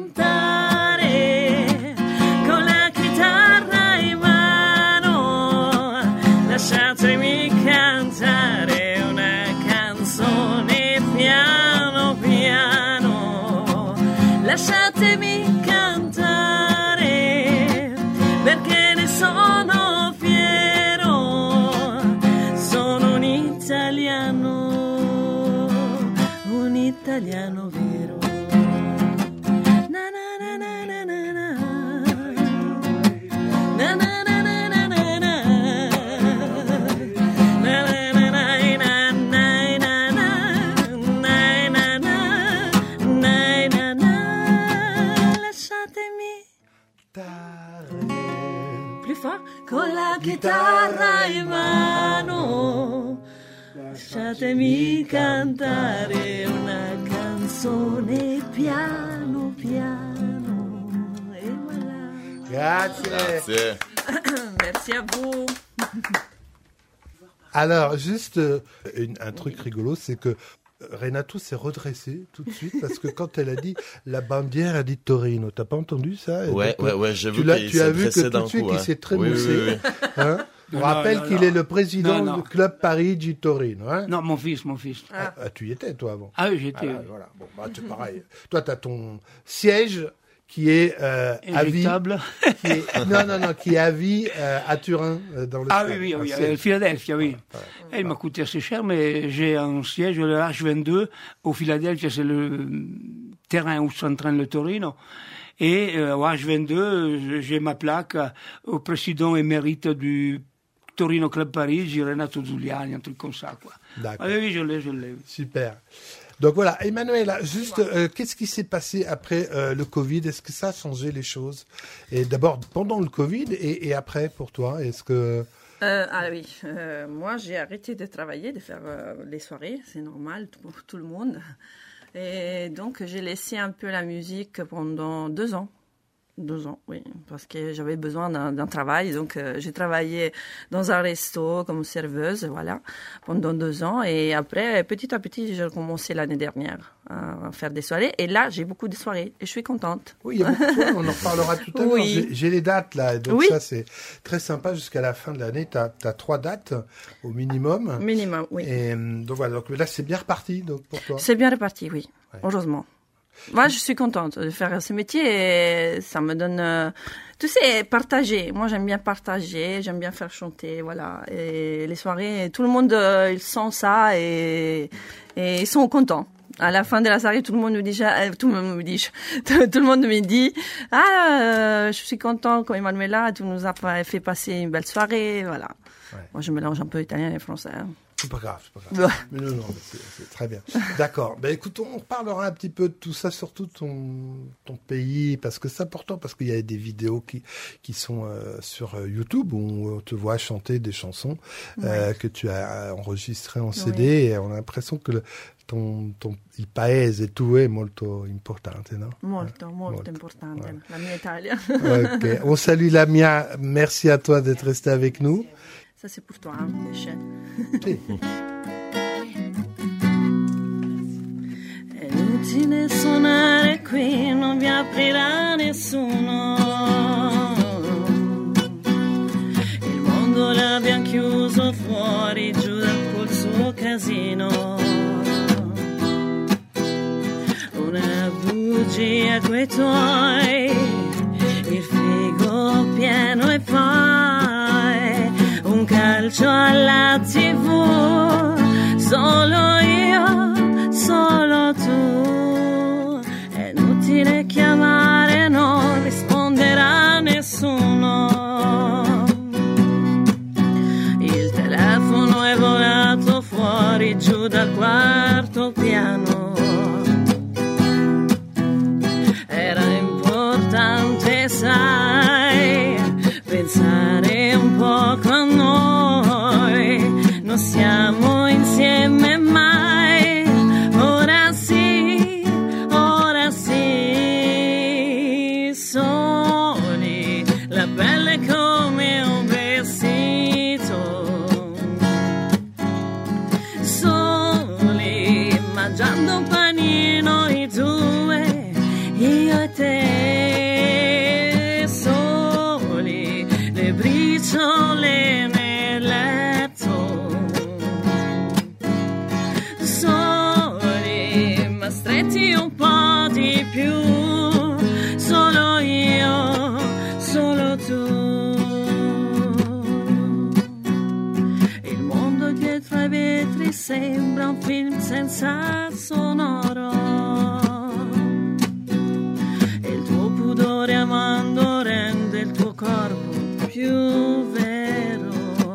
cantare con la chitarra in mano, lasciatemi cantare una canzone piano piano, lasciatemi cantare perché ne sono fiero, sono un italiano, un italiano vero. Con la chitarra in mano, lasciatemi cantare una canzone piano piano. Et voilà. Grazie. Grazie. Merci à vous. Alors, juste euh, une, un truc rigolo, c'est que Renato s'est redressé tout de suite parce que quand elle a dit la bandiera di Torino, t'as pas entendu ça? Ouais, ouais, ouais, j'ai vu qu'il Tu as vu que tout de suite il s'est très moussé. Oui, oui, oui. Hein? On non, rappelle non, qu'il non. est le président non, non. du club Paris du Torino. Hein? Non, mon fils, mon fils. Ah, ah, tu y étais toi avant? Ah oui, j'étais. Ah, voilà. Bon, bah, c'est pareil. Toi, t'as ton siège qui est euh, à vie. Qui est, non, non, non, qui est à vie euh, à Turin euh, dans le. Ah stade. oui, oui, oui, à Philadelphia, oui. Ouais, ouais. Il m'a coûté assez cher, mais j'ai un siège, le H vingt-deux, au Philadelphia, c'est le terrain où s'entraîne le Torino. Et euh, au H vingt-deux, j'ai ma plaque au président émérite du Torino Club Paris, Renato Giuliani, un truc comme ça, quoi. D'accord. Ah oui, je l'ai, je l'ai. Super. Donc voilà, Emanuela, juste, euh, qu'est-ce qui s'est passé après euh, le Covid? Est-ce que ça a changé les choses? Et d'abord, pendant le Covid et, et après, pour toi, est-ce que Euh, ah oui, euh, moi j'ai arrêté de travailler, de faire euh, les soirées, c'est normal pour tout le monde. Et donc j'ai laissé un peu la musique pendant deux ans. Deux ans, oui, parce que j'avais besoin d'un, d'un travail. Donc euh, j'ai travaillé dans un resto comme serveuse, voilà, pendant deux ans. Et après, petit à petit, j'ai commencé l'année dernière à faire des soirées. Et là, j'ai beaucoup de soirées et je suis contente. Oui, il y a beaucoup de soirées, on en reparlera tout à l'heure. Oui. J'ai, j'ai les dates là, donc oui. ça c'est très sympa. Jusqu'à la fin de l'année, tu as trois dates au minimum. Minimum, oui. Et donc voilà, donc là c'est bien reparti donc, pour toi. C'est bien reparti, oui, ouais. Heureusement. Moi, je suis contente de faire ce métier et ça me donne, euh, tu sais, partager. Moi, j'aime bien partager, j'aime bien faire chanter, voilà. Et les soirées, tout le monde, euh, ils sent ça et, et ils sont contents. À la fin de la soirée, tout le monde me dit, euh, tout le monde me dit, tout, tout le monde me dit, ah, euh, je suis content quand Emanuela, tu nous as fait passer une belle soirée, voilà. Ouais. Moi, je mélange un peu italien et français. Hein. C'est pas grave, c'est pas grave. Mais non, non, mais c'est, c'est très bien. D'accord. Ben écoute, on parlera un petit peu de tout ça, surtout ton ton pays, parce que c'est important, parce qu'il y a des vidéos qui qui sont euh, sur YouTube où on te voit chanter des chansons ouais. euh, que tu as enregistrées en C D, oui. Et on a l'impression que le, ton ton il paese tuo è molto importante, no? Molto, molto, molto. importante. Ouais. La mia Italia. Ok. On salue Lamia. Merci à toi d'être resté avec nous. Ça, c'est pour toi, hein, Michel. Sì. È inutile suonare qui, non vi aprirà nessuno. Il mondo l'abbiamo chiuso fuori, giù col suo casino. Una bugia coi tuoi, il frigo pieno e poi un calcio alla tivù, solo io, solo tu. È inutile chiamare, non risponderà nessuno. Il telefono è volato fuori, giù dal quarto piano. Era importante, sai, pensare un poco a noi, non siamo insieme mai, ora sì, ora sì, soli, la pelle come un vestito, soli, mangiando un panino i due, io e te, soli, le briciole nel letto, soli, ma stretti un po' di più, solo io, solo tu. Il mondo dietro ai vetri sembra un film senza sonoro. Amando rende il tuo corpo più vero.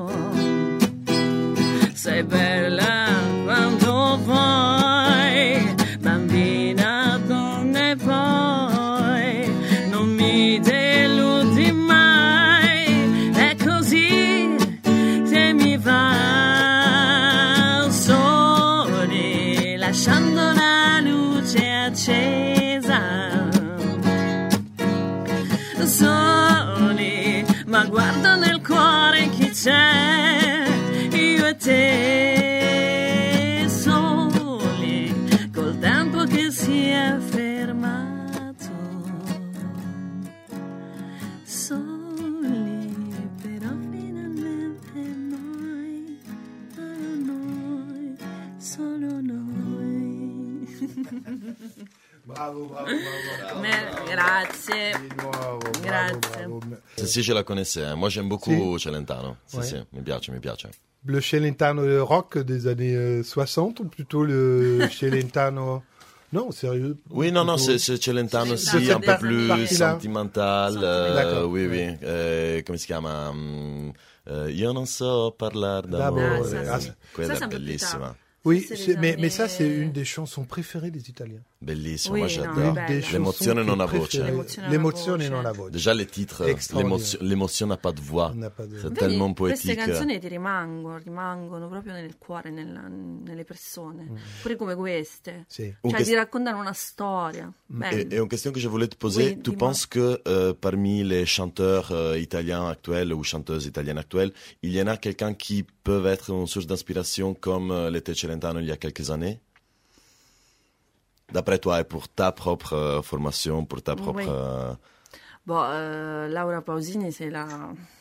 Sei bella quando vuoi, bambina, donna e poi non mi deludi mai. È così che mi va, soli, lasciando la luce accesa. Soli, ma guarda nel cuore chi c'è, io e te, soli, col tempo che si è fermato, soli, però finalmente noi, solo noi, solo noi. Bravo, bravo, bravo. bravo, bravo. Grazie. Bravo, bravo, Grazie. bravo. Si, si, je la connaissais. Hein. Moi, j'aime beaucoup Si. Celentano. Si, Ouais. si, mi piace, mi piace. Le Celentano rock des années euh, soixante ou plutôt le Celentano... Non, sérieux. Oui, non, non, plutôt- c'est, c'est Celentano, C'est sì, cette un peu par- plus partie-là. sentimental. D'accord. euh, oui, oui. Euh, come si chiama? Mm, eh, io non so parlare d'amore. D'amore, Ah, ça, ah, sì. Quella Ça, c'est è un peu plus bellissima. tard. Oui, c'est c'est, les mais, années- mais ça, c'est une des chansons préférées des Italiens. Bellissimo, Oui, moi no, j'adore. è bella. L'emozione non ha voce. préférées. L'emozione non ha L'emozione voce. non ha voce. Déjà les titres, Extraordinaire. l'émotion, l'émotion n'a pas de voix. N'a pas de- C'est Vedi, tellement queste poétique. canzoni ti rimangono, rimangono proprio nel cuore, nella- nelle persone. Pure come queste. Sì. Un Cioè, ques- ti raccontano una storia. Et, Bello. et une question que je voulais te poser, Oui, tu dis-moi. penses que euh, parmi les chanteurs euh, italiens actuels ou chanteuses italiennes actuelles, il y en a quelqu'un qui peut être une source d'inspiration comme euh, l'était Celentano il y a quelques années? D'après toi et pour ta propre euh, formation, pour ta propre... Oui. euh, Bon, euh, Laura Pausini, c'est la...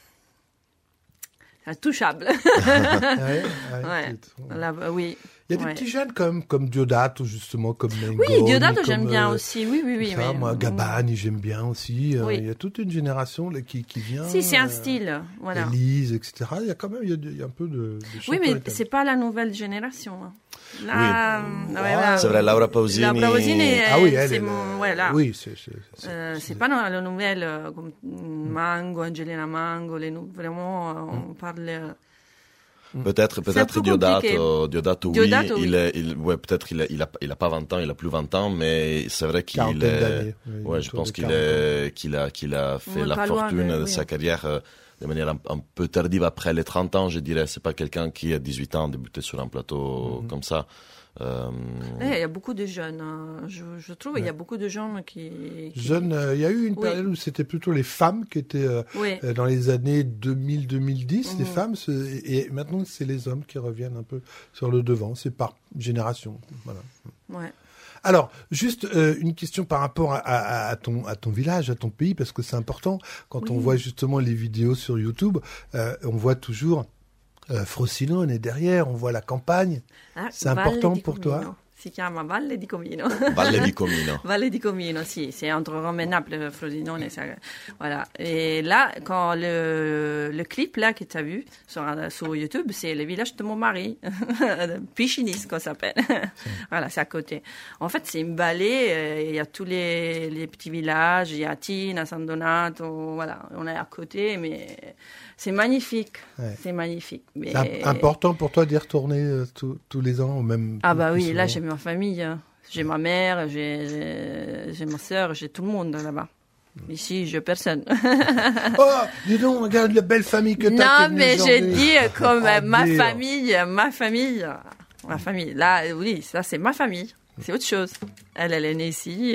la touchable. Ouais, ouais, Ouais. tout. La- oui. Il y a des Ouais. petits jeunes comme, comme Diodato, justement, comme Mengoni. Oui, Diodato, comme, j'aime bien euh, aussi. Oui, oui, oui. tout ça. mais- Moi, Gabani, j'aime bien aussi. Euh, Oui. Il y a toute une génération là, qui, qui vient. Si, c'est un euh, style. Voilà. Élise, et cetera. Il y a quand même il y a, il y a un peu de, de Oui, chanteurs mais italiens. c'est pas la nouvelle génération. hein. Là, Oui. ouais, là, C'est vrai, Laura Pausini- Laura Pausini, Ah oui, elle c'est est mon- la- ouais, là. Oui, c'est... c'est, c'est- Euh, c'est- c'est pas dans la nouvelle euh, comme Mango, Angelina Mango, les nou- vraiment, euh, on parle. euh, Peut-être, C'est un peut-être peu Diodato, compliqué. Diodato, oui, Diodato, oui. il est, il, ouais, peut-être il, est- il a, il a pas vingt ans, il a plus vingt ans, mais c'est vrai qu'il Quarantaine est, d'années, oui, ouais, je autour pense de qu'il quarante est, qu'il a, qu'il a fait Ouais, la pas loin fortune de- de oui. sa carrière euh, de manière un, un peu tardive après les trente ans, je dirais. C'est pas quelqu'un qui à dix-huit ans débuté sur un plateau comme ça. Euh, eh, Il y a beaucoup de jeunes. hein. Je, je trouve il y a beaucoup de jeunes qui. qui- Jeune, euh, il y a eu une Oui. période où c'était plutôt les femmes qui étaient euh, Oui. euh, dans les années deux mille deux mille dix, les Mhm. femmes, c'est- et maintenant c'est les hommes qui reviennent un peu sur le devant. C'est par génération. Voilà. Ouais. Alors, juste euh, une question par rapport à, à, à ton, à ton village, à ton pays, parce que c'est important. Quand Oui. on voit justement les vidéos sur YouTube, euh, on voit toujours euh, Frosinone derrière, on voit la campagne. Ah, C'est Valle important di pour Comino. toi? Si chiama Valle di Comino. Valle di Comino. Valle di Comino, si, c'est entre Rome et Naples, Frosinone, ça, voilà. Et là, quand le, le clip là que tu as vu sur, sur YouTube, c'est le village de mon mari, Piscinis, qu'on s'appelle. Voilà, c'est à côté. En fait, c'est une vallée, euh, il y a tous les, les petits villages, il y a Tina, San Donato, voilà, on est à côté, mais c'est magnifique, Ouais. c'est magnifique. Mais... C'est im- important pour toi d'y retourner euh, tous- tous les ans, ou même Ah bah plus oui, là souvent. j'ai ma famille, hein. J'ai ma mère, j'ai, j'ai, j'ai ma sœur, j'ai tout le monde là-bas. Ici, j'ai personne. Oh, dis donc, regarde la belle famille que t'as. qui est Non, venue mais je aujourd'hui. dis comme Oh, ma dire. famille, ma famille, ma famille. Là, oui, ça c'est ma famille. C'est autre chose. Elle, elle est née ici.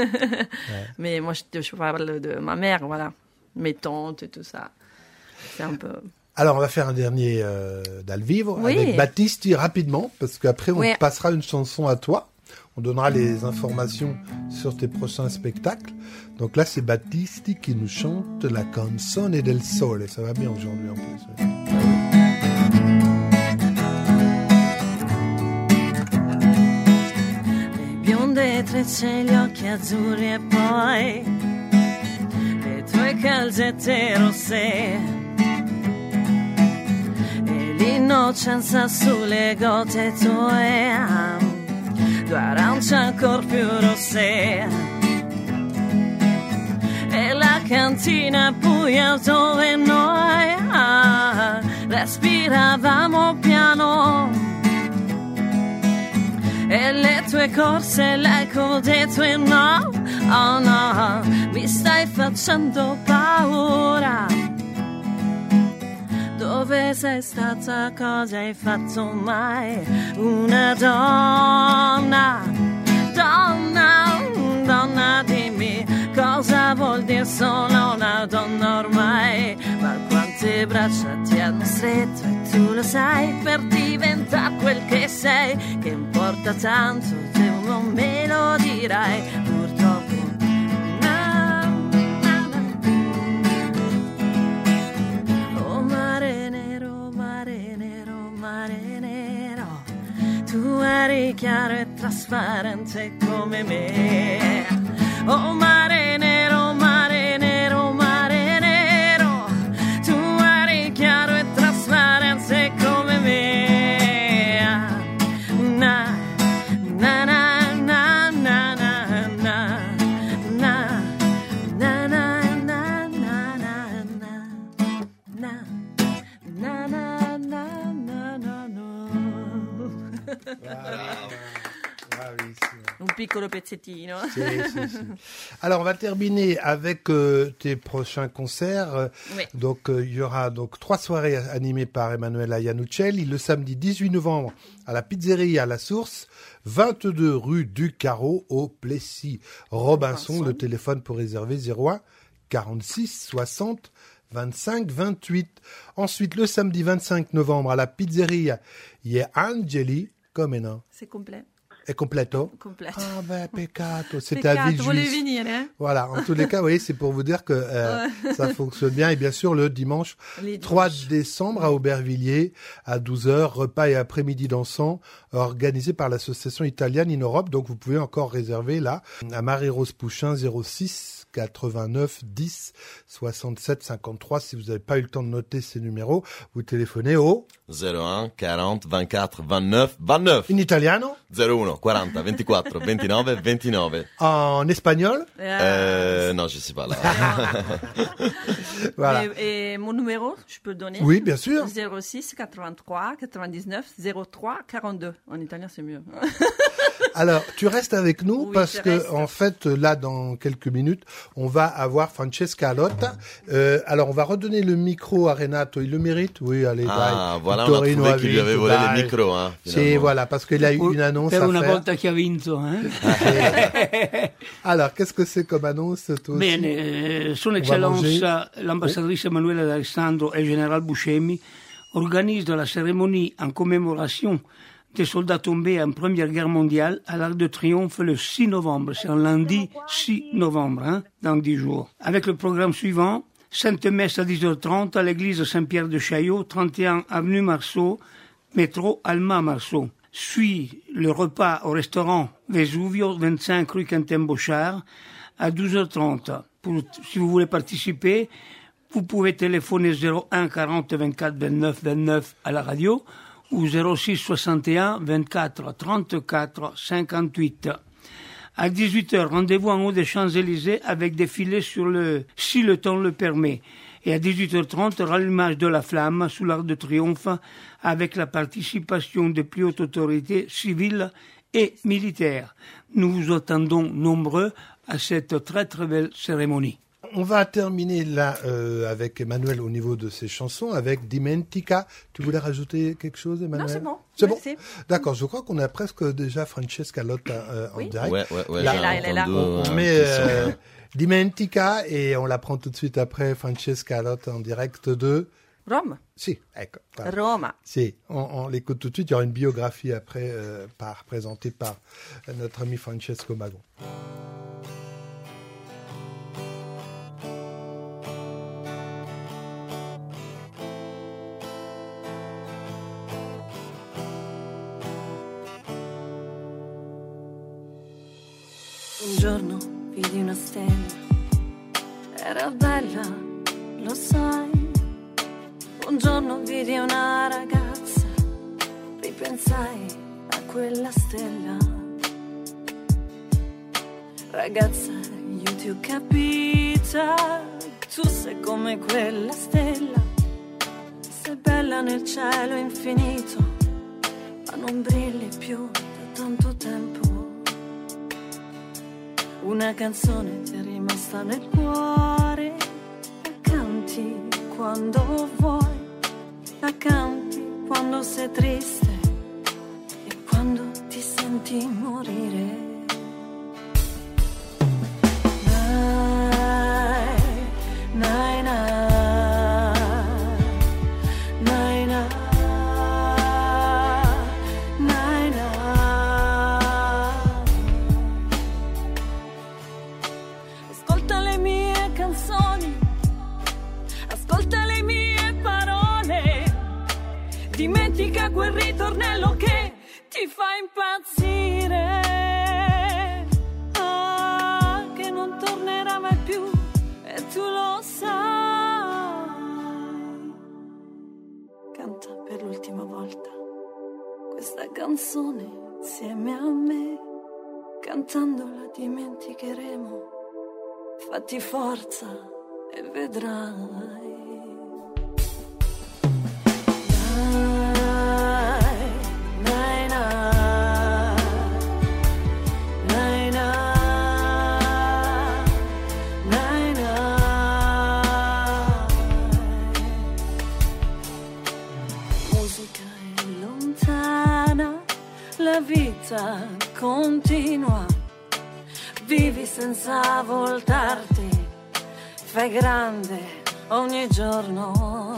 Mais moi, je, je parle de ma mère, voilà. Mes tantes et tout ça. C'est un peu... Alors, on va faire un dernier euh, Dal Vivre Oui. avec Battisti rapidement, parce qu'après, on Oui. passera une chanson à toi. On donnera les informations sur tes prochains spectacles. Donc là, c'est Battisti qui nous chante la Canzone del Sole. Ça va bien aujourd'hui en plus. Le bionde trecce, gli occhi azzurri e poi le tue calzette rosse e l'innocenza sulle gote tue, due arance ancor più rosse e la cantina buia dove noi ah, respiravamo piano. E le tue corse, l'eco dei tuoi no, oh no, mi stai facendo paura. Dove sei stata, cosa hai fatto mai? Una donna, donna, donna, dimmi cosa vuol dire solo una donna ormai. Ma quante braccia ti hanno stretto e tu lo sai, per diventare quel che sei, che importa tanto, tu non me lo dirai, purtroppo. Na, na, na. Oh mare nero, mare nero, mare nero, tu eri chiaro e trasparente come me. Oh mare nero, mare nero, mare nero, tu eri chiaro e trasparente come me. Na, na, na, na, na, na, na, na, na, na, na, na, na, na, na, na, na, na, no. Un piccolo pezzettino. Si, si, si. Alors, on va terminer avec euh, tes prochains concerts. Oui. Donc, euh, il y aura donc trois soirées animées par Emanuela Iannuccelli. Le samedi dix-huit novembre à la Pizzeria La Source, vingt-deux rue du Carreau au Plessis. Robinson, Robinson. Le téléphone pour réserver zéro un quarante-six soixante vingt-cinq vingt-huit. Ensuite, le samedi vingt-cinq novembre à la Pizzeria Gli Angeli. Come no? C'est complet. È completo? Completo. Ah ben, peccato, c'était à Peccato, volevi Villejuif. venire, hein? Voilà, en tous les cas, oui, c'est pour vous dire que euh, Ouais. ça fonctionne bien. Et bien sûr, le dimanche Les trois dimanches. décembre à Aubervilliers, à douze heures, repas et après-midi dansant, organisé par l'association italienne In Europe. Donc, vous pouvez encore réserver là, à Marie-Rose Pouchin, zéro six quatre-vingt-neuf dix soixante-sept cinquante-trois. Si vous n'avez pas eu le temps de noter ces numéros, vous téléphonez au zéro un quarante vingt-quatre vingt-neuf vingt-neuf. In italiano? zéro un quarante ventiquattro ventinove ventinove. En espagnol? Euh, non, je sais pas là. Voilà. Et, et mon numéro, je peux le donner? Oui, bien sûr. zéro six quatre-vingt-trois quatre-vingt-dix-neuf zéro trois quarante-deux. En italien, c'est mieux. Alors, tu restes avec nous Oui, parce je que, reste. en fait, là, dans quelques minutes, on va avoir Francesca Alotta. Euh, alors, on va redonner le micro à Renato. Il le mérite? Oui, allez, Ah, dai. voilà, on a Torino trouvé qu'il lui vinto, avait volé dai. le micro, hein, Sì, finalement. voilà, parce qu'il a eu une annonce Per à una faire. volta che ha vinto, eh? Alors, qu'est-ce que c'est comme annonce, toi aussi? Bene, eh, Son On va Eccellenza, manger. l'ambassadrice Emanuela D'Alessandro et le général Buscemi organisent la cérémonie en commémoration des soldats tombés en Première Guerre mondiale à l'Arc de Triomphe le six novembre. C'est un lundi six novembre, hein, dans dix jours. Avec le programme suivant, Sainte Messe à dix heures trente à l'église Saint-Pierre de Chaillot, trente et un avenue Marceau, métro Alma Marceau. Suit le repas au restaurant Vesuvio, vingt-cinq rue Quentin-Bochard, à douze heures trente. Pour, si vous voulez participer, vous pouvez téléphoner zéro un quarante vingt-quatre vingt-neuf vingt-neuf à la radio ou zéro six soixante et un vingt-quatre trente-quatre cinquante-huit. À dix-huit heures, rendez-vous en haut des Champs-Élysées avec défilé sur le, si le temps le permet. Et à dix-huit heures trente, rallumage de la flamme sous l'Arc de Triomphe avec la participation des plus hautes autorités civiles et militaires. Nous vous attendons nombreux à cette très très belle cérémonie. On va terminer là euh, avec Emmanuel au niveau de ses chansons, avec Dimentica. Tu voulais rajouter quelque chose, Emmanuel? Non, c'est bon. C'est bon. Merci. D'accord, je crois qu'on a presque déjà Francesca Lotta euh, en Oui. direct. Ouais, ouais, ouais. Là, j'ai Elle est là, elle est là. entendu, on, on euh, met qui sont, euh, euh, Dimentica et on la prend tout de suite après Francesca Lotta en direct de... Rome. Si, ecco. voilà. Roma. Si, on, on l'écoute tout de suite. Il y aura une biographie après, euh, par, présentée par euh, notre ami Francesco Magon. Un giorno vidi una stella, era bella, lo sai. Un giorno vidi una ragazza, ripensai a quella stella. Ragazza, io ti ho capita, tu sei come quella stella. Sei bella nel cielo infinito, ma non brilli più da tanto tempo. Una canzone ti è rimasta nel cuore, la canti quando vuoi, la canti quando sei triste e quando ti senti morire. Nai, nai, nai, nai, nai, nai, nai. Ascolta le mie canzoni, ascolta le mie parole, dimentica quel ritornello che ti fa impazzire, ah, che non tornerà mai più e tu lo sai. Canta per l'ultima volta questa canzone insieme a me, cantando la dimenticheremo. Fatti forza e vedrai. Nai, nai, nai. musica è lontana, la vita continua, vivi senza voltarti, fai grande ogni giorno,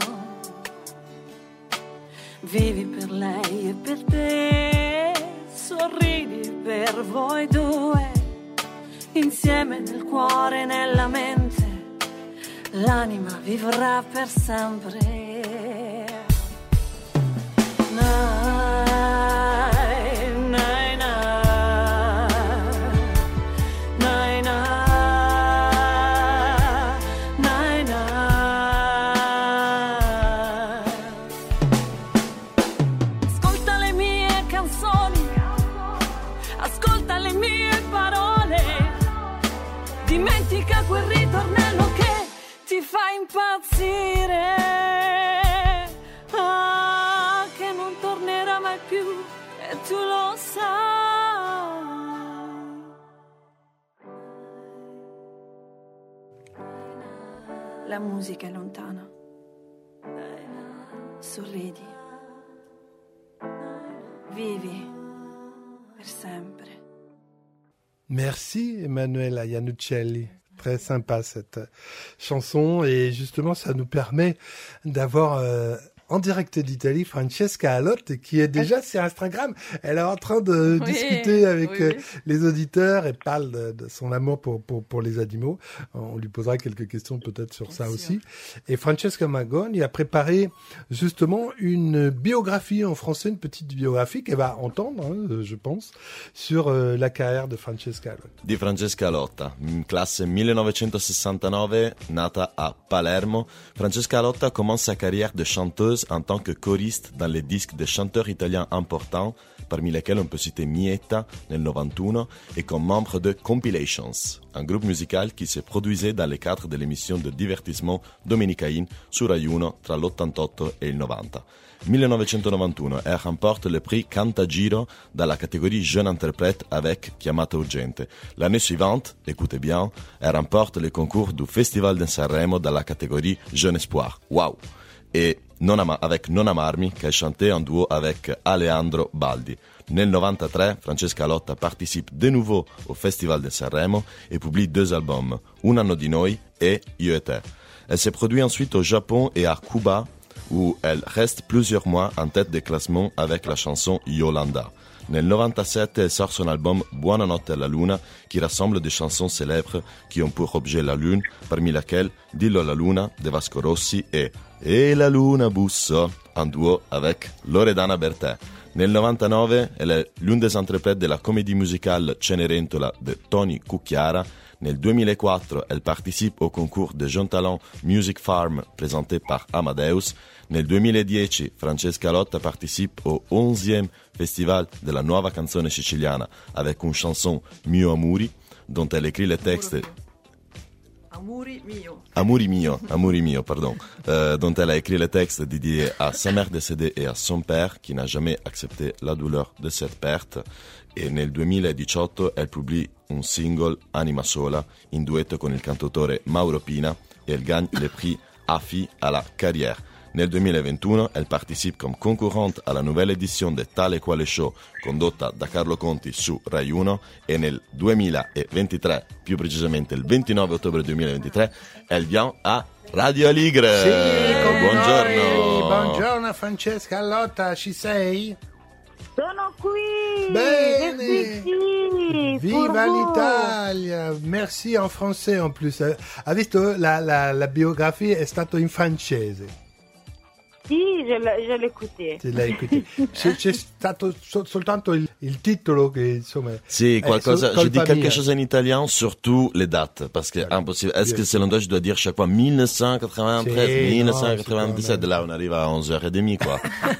vivi per lei e per te, sorridi per voi due, insieme nel cuore e nella mente, l'anima vivrà per sempre. Nai, nai, nai, nai, nai, nai. Ascolta le mie canzoni, ascolta le mie parole, dimentica quel ritornello che ti fa impazzire. Più, e tu lo sai. La musica è lontana, sorridi, vivi per sempre. Merci Emanuela Iannuccelli. Très sympa cette chanson et justement ça nous permet d'avoir euh, en direct d'Italie, Francesca Alotte, qui est déjà sur Instagram. Elle est en train de oui, discuter avec oui, oui. les auditeurs et parle de, de son amour pour, pour, pour les animaux. On lui posera quelques questions peut-être sur Bien ça sûr. aussi. Et Francesca Magoni a préparé justement une biographie en français, une petite biographie qu'elle va entendre, hein, je pense, sur euh, la carrière de Francesca Alotte. Di Francesca Alotta, classe millenovecentosessantanove, nata a Palermo. Francesca Alotta commence sa carrière de chanteuse en tant que choriste dans les disques de chanteurs italiens importants, parmi lesquels on peut citer Mietta nel novantuno, et comme membre de Compilations, un groupe musical qui se produisait dans le cadre de l'émission de divertissement Domenicain su Rai uno tra l'ottantotto et il novanta. millenovecentonovantuno, elle remporte le prix Cantagiro dans la catégorie Jeune Interprète avec Chiamata Urgente. L'année suivante, écoutez bien, elle remporte le concours du Festival de Sanremo dans la catégorie Jeune Espoir. Wow! Et Non Ama- avec Non Amarmi, qu'elle chantait en duo avec Alejandro Baldi. Nel novantatré, Francesca Alotta participe de nouveau au Festival de Sanremo et publie deux albums, Un anno di noi et Io e te. Elle se produit ensuite au Japon et à Cuba, où elle reste plusieurs mois en tête des classements avec la chanson Yolanda. Nel novantasette, elle sort son album Buonanotte alla Luna, qui rassemble des chansons célèbres qui ont pour objet la lune, parmi lesquelles Dillo alla Luna de Vasco Rossi et E la Luna bussò, en duo avec Loredana Bertè. Nel novantanove, elle est l'une des interprètes de la comédie musicale Cenerentola de Tony Cucchiara. Nel duemilaquattro, elle participe au concours de jeunes talents Music Farm présenté par Amadeus. Nel duemiladieci, Francesca Alotta participe au onzième Festival de la Nuova Canzone Siciliana avec une chanson Mio Amuri, dont elle écrit les textes. Amuri mio. Amuri mio, Amuri mio, pardon, euh, dont elle a écrit les textes dédiés à sa mère décédée et à son père, qui n'a jamais accepté la douleur de cette perte. E nel duemiladiciotto elle publie un single, Anima Sola, in duetto con il cantautore Mauro Pina, et elle gagne le prix A F I alla carrière. Nel duemilaventuno, elle participe comme concorrente alla nouvelle édition de Tale Quale Show, condotta da Carlo Conti su Rai uno, e nel duemilaventitré, più precisamente il ventinove ottobre duemilaventitré, elle vient a Radio Aligre. Sì, come buongiorno. Noi. Buongiorno Francesca Alotta, ci sei? Sono qui. Bene. Qui, Viva l'Italia. Merci en français en plus. Ha visto la, la, la biografia è stato in francese. Sì, je l'ai, je l'ai écouté. Se l'hai écouté. C'è, c'è stato so, soltanto il, il titolo che insomma. Si, qualcosa. Je dis quelque mia. chose en italien, surtout les dates, parce que Voilà. impossible. Est-ce que selon toi je dois dire chaque fois mille neuf cent quatre-vingt-treize, Si, mille neuf cent quatre-vingt-dix-sept? no, Là, on arrive à onze heures trente, quoi.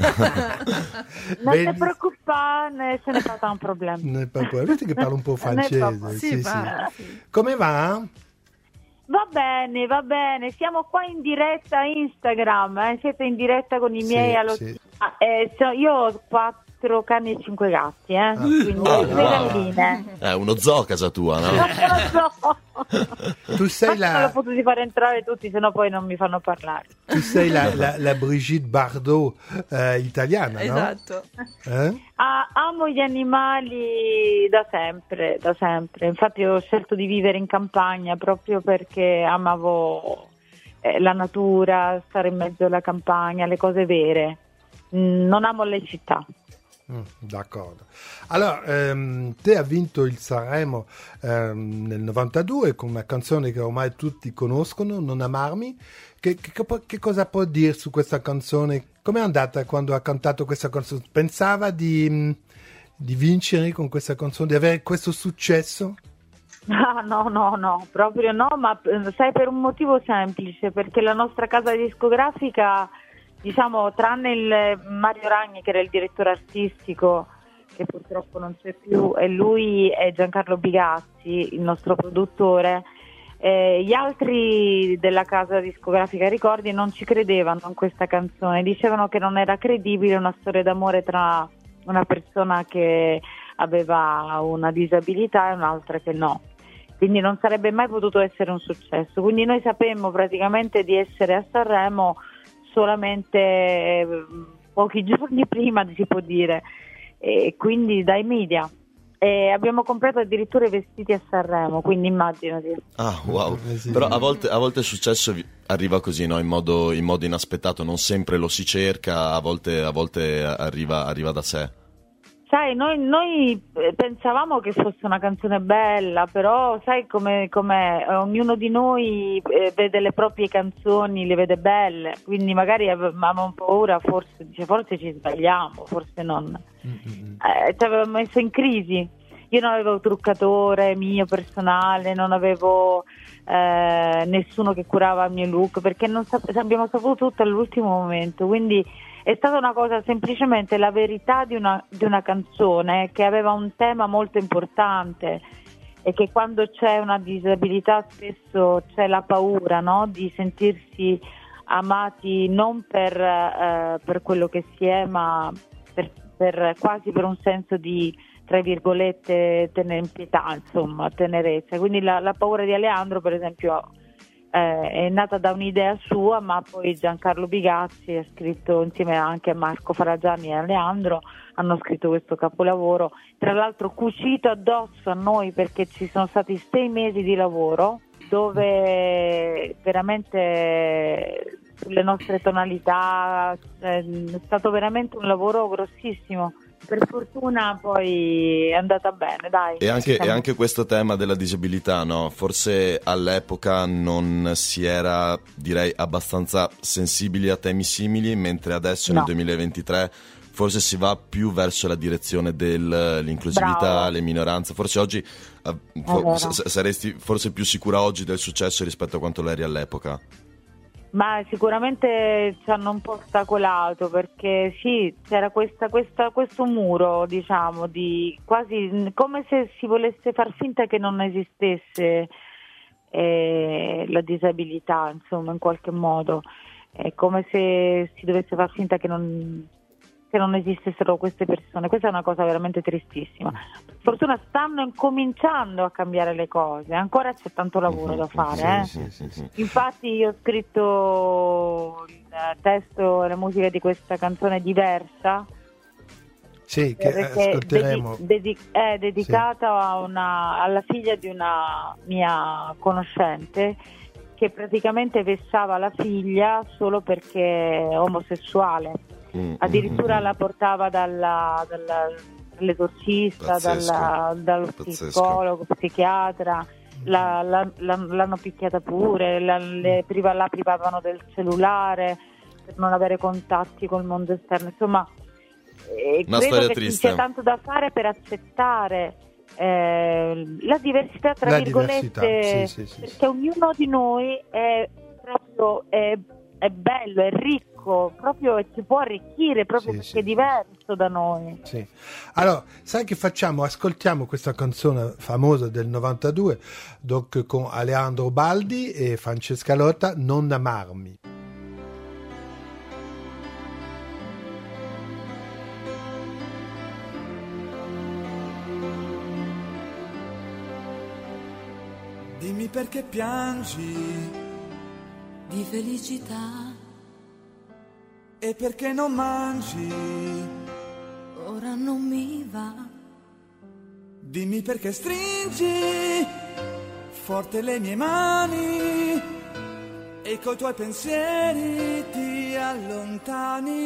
Non te preoccupe pas, ne- ce n'est pas un problème. Non è pas Vedete che parlo un po' francese. Non è Sì, sì, sì. va, Come va? Va bene, va bene, siamo qua in diretta a Instagram, eh? Siete in diretta con i Sì, miei allo... sì. Ah, eh, so- io ho quattro quattro cani e cinque gatti, eh? Ah. Quindi Ah, le wow. galline. È uno zoo a casa tua, no? Tu sei Ma non l'ho la, potuti fare entrare tutti, sennò poi non mi fanno parlare. tu sei la, la, la Brigitte Bardot eh, italiana, no? Esatto. Eh? Ah, amo gli animali da sempre, da sempre. Infatti ho scelto di vivere in campagna proprio perché amavo eh, la natura, stare in mezzo alla campagna, le cose vere. Mm, non amo le città. Mm, d'accordo. Allora, ehm, te ha vinto il Sanremo ehm, nel novantadue con una canzone che ormai tutti conoscono, Non amarmi. Che, che, che cosa può dire su questa canzone? Com'è andata quando ha cantato questa canzone? Pensava di, di vincere con questa canzone, di avere questo successo? Ah, no, no, no, proprio no, ma eh, sai, per un motivo semplice, perché la nostra casa discografica, diciamo, tranne il Mario Ragni che era il direttore artistico, che purtroppo non c'è più, e lui è Giancarlo Bigazzi, il nostro produttore, eh, gli altri della casa discografica Ricordi non ci credevano in questa canzone, dicevano che non era credibile una storia d'amore tra una persona che aveva una disabilità e un'altra che no. Quindi non sarebbe mai potuto essere un successo. Quindi noi sapemmo praticamente di essere a Sanremo solamente eh, pochi giorni prima, si può dire, e quindi dai media. E abbiamo comprato addirittura i vestiti a Sanremo, quindi immaginati. Ah, wow. Eh, sì. Però a volte, a volte il successo vi- arriva così, no? In modo, in modo inaspettato, non sempre lo si cerca, a volte, a volte arriva, arriva da sé. Sai, noi, noi eh, pensavamo che fosse una canzone bella, però sai come com'è, ognuno di noi eh, vede le proprie canzoni, le vede belle, quindi magari avevamo paura, forse, dice, forse ci sbagliamo, forse non. Eh, ci avevamo messo in crisi. Io non avevo truccatore mio personale, non avevo eh, nessuno che curava il mio look, perché non sap- abbiamo saputo tutto all'ultimo momento, quindi è stata una cosa, semplicemente la verità di una, di una canzone che aveva un tema molto importante, e che quando c'è una disabilità spesso c'è la paura, no? Di sentirsi amati non per, eh, per quello che si è, ma per, per quasi per un senso di, tra virgolette, tener- pietà, insomma, tenerezza. Quindi la, la paura di Aleandro, per esempio, Eh, è nata da un'idea sua, ma poi Giancarlo Bigazzi ha scritto, insieme anche a Marco Faraggiani e a Leandro, hanno scritto questo capolavoro, tra l'altro cucito addosso a noi, perché ci sono stati sei mesi di lavoro dove veramente sulle nostre tonalità è stato veramente un lavoro grossissimo. Per fortuna poi è andata bene, dai. E anche, e anche questo tema della disabilità, no? Forse all'epoca non si era, direi, abbastanza sensibili a temi simili, mentre adesso No. nel duemilaventitré forse si va più verso la direzione dell'inclusività, Bravo. le minoranze. Forse oggi eh, fo- vero. s- saresti forse più sicura oggi del successo rispetto a quanto lo eri all'epoca. Ma sicuramente ci hanno un po' ostacolato, perché sì, c'era questa, questa, questo muro, diciamo, di quasi come se si volesse far finta che non esistesse eh, la disabilità, insomma, in qualche modo. È come se si dovesse far finta che non, che non esistessero queste persone. Questa è una cosa veramente tristissima. Per fortuna stanno incominciando a cambiare le cose, ancora c'è tanto lavoro da fare. Sì, eh. sì, sì, sì. Infatti io ho scritto il testo e la musica di questa canzone diversa, Sì, che perché ascolteremo. dedi- dedi- è dedicata a una, alla figlia di una mia conoscente che praticamente vessava la figlia solo perché è omosessuale. Mm, Addirittura mm, la portava dalla, dalla, dall'esorcista, Pazzesco. dalla, dallo Pazzesco. psicologo, psichiatra, la, la, la, l'hanno picchiata pure, la, le priva, la privavano del cellulare per non avere contatti col mondo esterno. Insomma, eh, Una credo storia che triste. ci sia tanto da fare per accettare eh, la diversità, tra La virgolette, diversità, sì, sì, sì, perché ognuno di noi è proprio è, è bello, è ricco, proprio ci può arricchire proprio Sì, perché sì, è diverso da noi. Sì. Allora, sai che facciamo? Ascoltiamo questa canzone famosa del novantadue, donc con Aleandro Baldi e Francesca Lotta, Non amarmi. Dimmi perché piangi di felicità. E perché non mangi? Ora non mi va. Dimmi perché stringi forte le mie mani e coi tuoi pensieri ti allontani.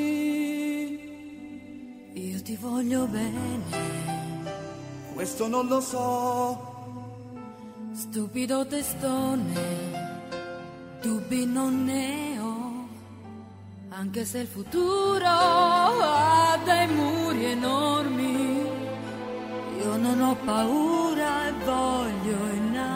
Io ti voglio bene. Questo non lo so. Stupido testone, dubbi non ne ho, anche se il futuro ha dei muri enormi, io non ho paura e voglio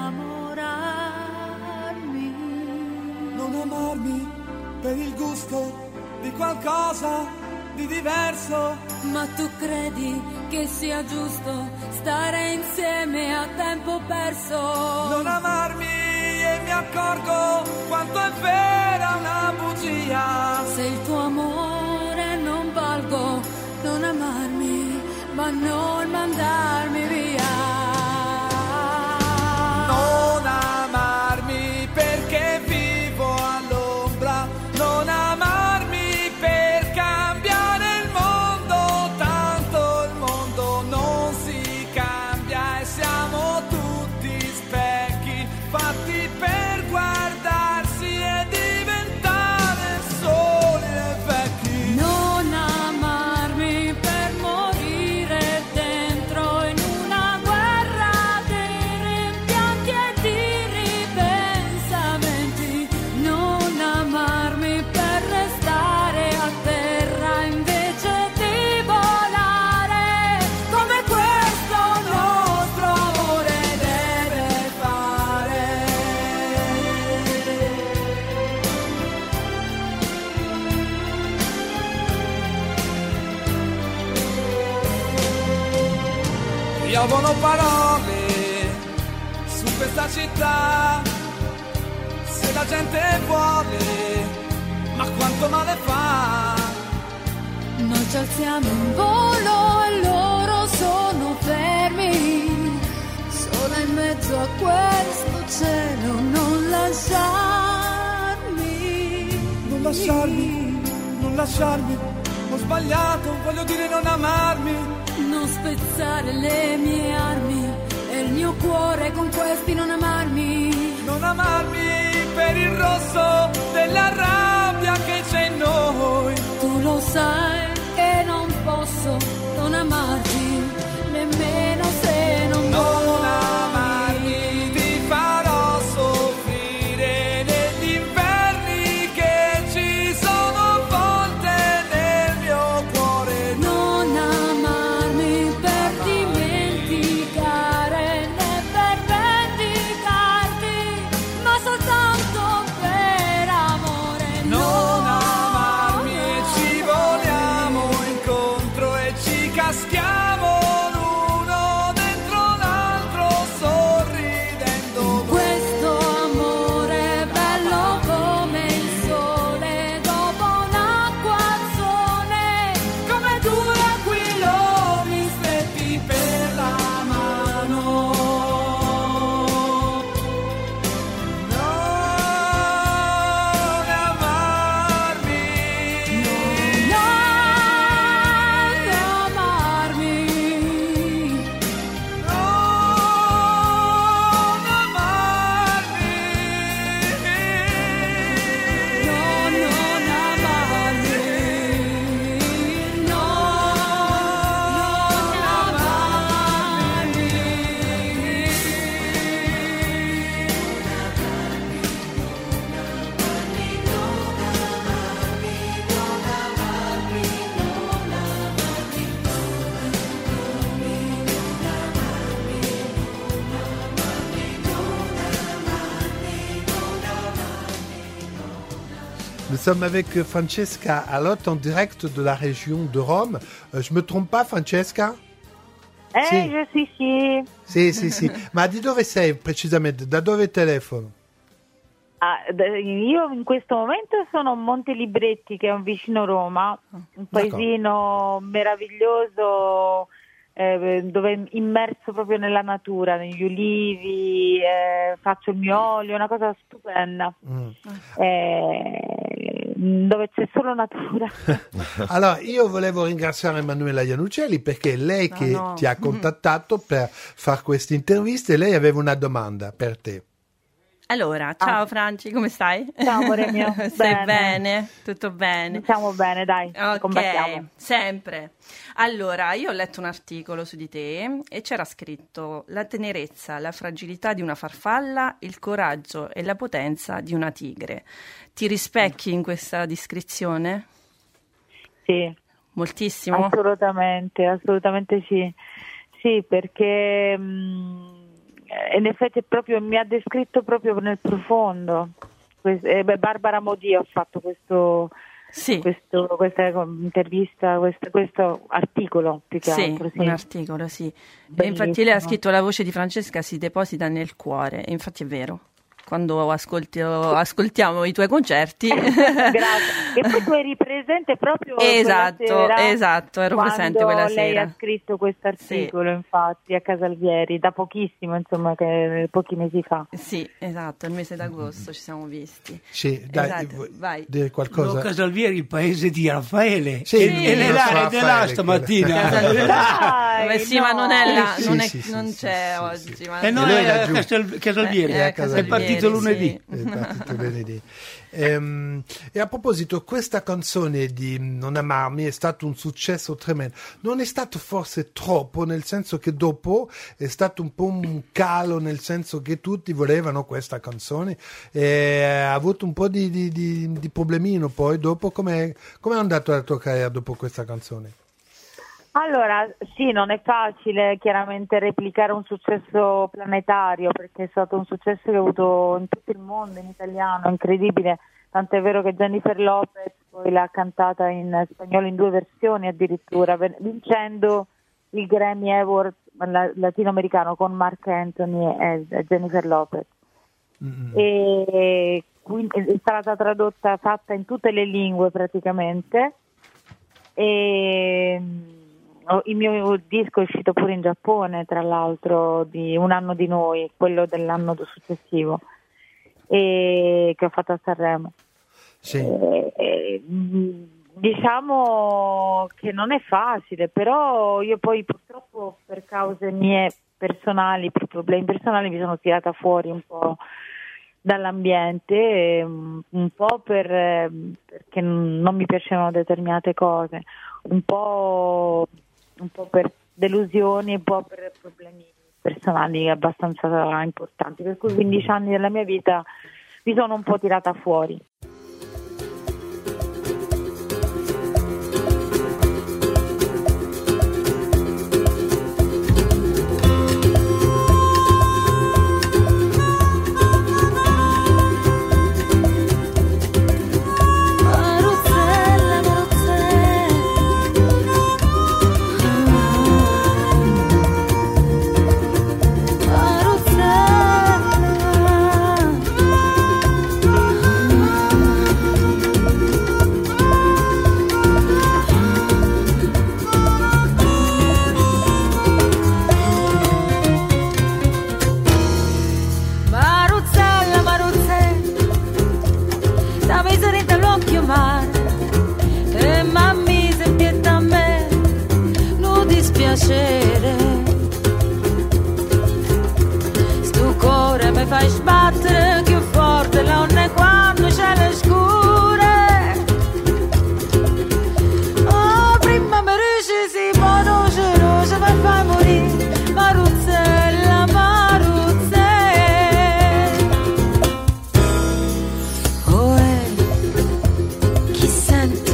innamorarmi. Non amarmi per il gusto di qualcosa di diverso. Ma tu credi che sia giusto stare insieme a tempo perso? Non amarmi e mi accorgo quanto è vera una bugia. Se il tuo amore non valgo, non amarmi, ma non mandarmi via. Non amarmi perché vivo all'ombra. Non amarmi per cambiare il mondo. Tanto il mondo non si cambia e siamo tutti specchi fatti per guardarsi e diventare soli e vecchi. Non amarmi per morire dentro in una guerra di rimpianti e di ripensamenti. Non amarmi per restare a terra invece di volare, come questo nostro amore deve fare. Piovono parole su questa città, se la gente vuole, ma quanto male fa. Noi ci alziamo in volo e loro sono fermi, solo in mezzo a questo cielo. Non lasciarmi, Non lasciarmi, non lasciarmi, ho sbagliato, voglio dire non amarmi. non spezzare le mie armi e il mio cuore con questi non amarmi. Non amarmi per il rosso della rabbia che c'è in noi. Tu lo sai che non posso non amarti, nemmeno se non Non vuoi. amarmi, ti farò soffrire negli inverni che ci sono a volte nel mio cuore. Non amarmi per dimenticare né per vendicarti, ma soltanto per amore. Non amarmi e ci voliamo incontro e ci caschiamo l'uno dentro l'altro sorridendo. Questo amore è bello come il sole dopo un acquazzone, Come due aquiloni stretti per la mano. Non amarmi. non amarmi. Non amarmi. No, non amarmi, no, non amarmi. Nous sommes avec Francesca Alot en direct de la région de Rome. Euh, je me trompe pas, Francesca? Eh, Sì. io sì, sì. Sì, sì, sì. Ma di dove sei precisamente? Da dove telefono? Ah, d- io in questo momento sono a Monte Libretti, che è un vicino Roma, un paesino meraviglioso eh, dove è immerso proprio nella natura, negli ulivi, eh, faccio il mio olio, è una cosa stupenda, mm. eh, dove c'è solo natura. Allora, io volevo ringraziare Emanuela Iannuccelli perché lei che no, no. ti ha contattato per fare queste interviste, lei aveva una domanda per te. Allora, ciao ah. Franci, come stai? Ciao amore mio. Stai bene. bene? Tutto bene? Stiamo bene, dai, ok, combattiamo. Sempre. Allora, io ho letto un articolo su di te e c'era scritto la tenerezza, la fragilità di una farfalla, il coraggio e la potenza di una tigre. Ti rispecchi in questa descrizione? Sì. Moltissimo? Assolutamente, assolutamente sì. Sì, perché... Mh, in effetti proprio mi ha descritto proprio nel profondo. Eh, beh, Barbara Modi ha fatto questo, sì. questo questa intervista, questo, questo articolo più che sì, altro. Sì, un articolo, sì. E infatti lei ha scritto la voce di Francesca si deposita nel cuore, e infatti è vero. Quando ascolti, ascoltiamo i tuoi concerti. Grazie. E poi tu eri presente proprio esatto, quella sera, esatto, ero presente quella sera. Lei ha scritto questo articolo, sì. infatti, a Casalvieri, da pochissimo, insomma, che pochi mesi fa. Sì, esatto, il mese d'agosto ci siamo visti. Sì, dai, esatto, vuoi vai. dire qualcosa? No, Casalvieri, il paese di Raffaele. Sì, e, e le là, è là stamattina. Dai, sì, no. ma non è là, sì, non, sì, è, sì, non sì, c'è sì, oggi. sì. Ma eh no, è a Casal, Casalvieri, eh, è, è partito lunedì. Sì. È partito lunedì. Ehm, e a proposito, questa canzone di Non amarmi è stato un successo tremendo. Non è stato forse troppo, nel senso che dopo è stato un po' un calo, nel senso che tutti volevano questa canzone e ha avuto un po' di, di, di, di problemino poi dopo. Com'è, com'è andato la tua carriera dopo questa canzone? Allora, sì, non è facile chiaramente replicare un successo planetario, perché è stato un successo che ha avuto in tutto il mondo, in italiano, incredibile, tant'è vero che Jennifer Lopez poi l'ha cantata in spagnolo in due versioni addirittura, vincendo il Grammy Award latinoamericano con Marc Anthony e Jennifer Lopez. Mm-hmm. E quindi è stata tradotta, fatta in tutte le lingue praticamente, e il mio disco è uscito pure in Giappone, tra l'altro, di Un anno di noi, quello dell'anno successivo, e che ho fatto a Sanremo. Sì. E, e, diciamo che non è facile, però io poi purtroppo per cause mie personali, per problemi personali, mi sono tirata fuori un po' dall'ambiente, un po' per, perché non mi piacevano determinate cose, un po', un po' per delusioni e un po' per problemi personali abbastanza importanti, per cui quindici anni della mia vita mi sono un po' tirata fuori. Sto cuore mi fai sbattere più forte l'onne quando c'è le scure. Oh, prima mi dici si può roce roce per far morire Maruzzella, Maruzzella. Oh, eh, chi sente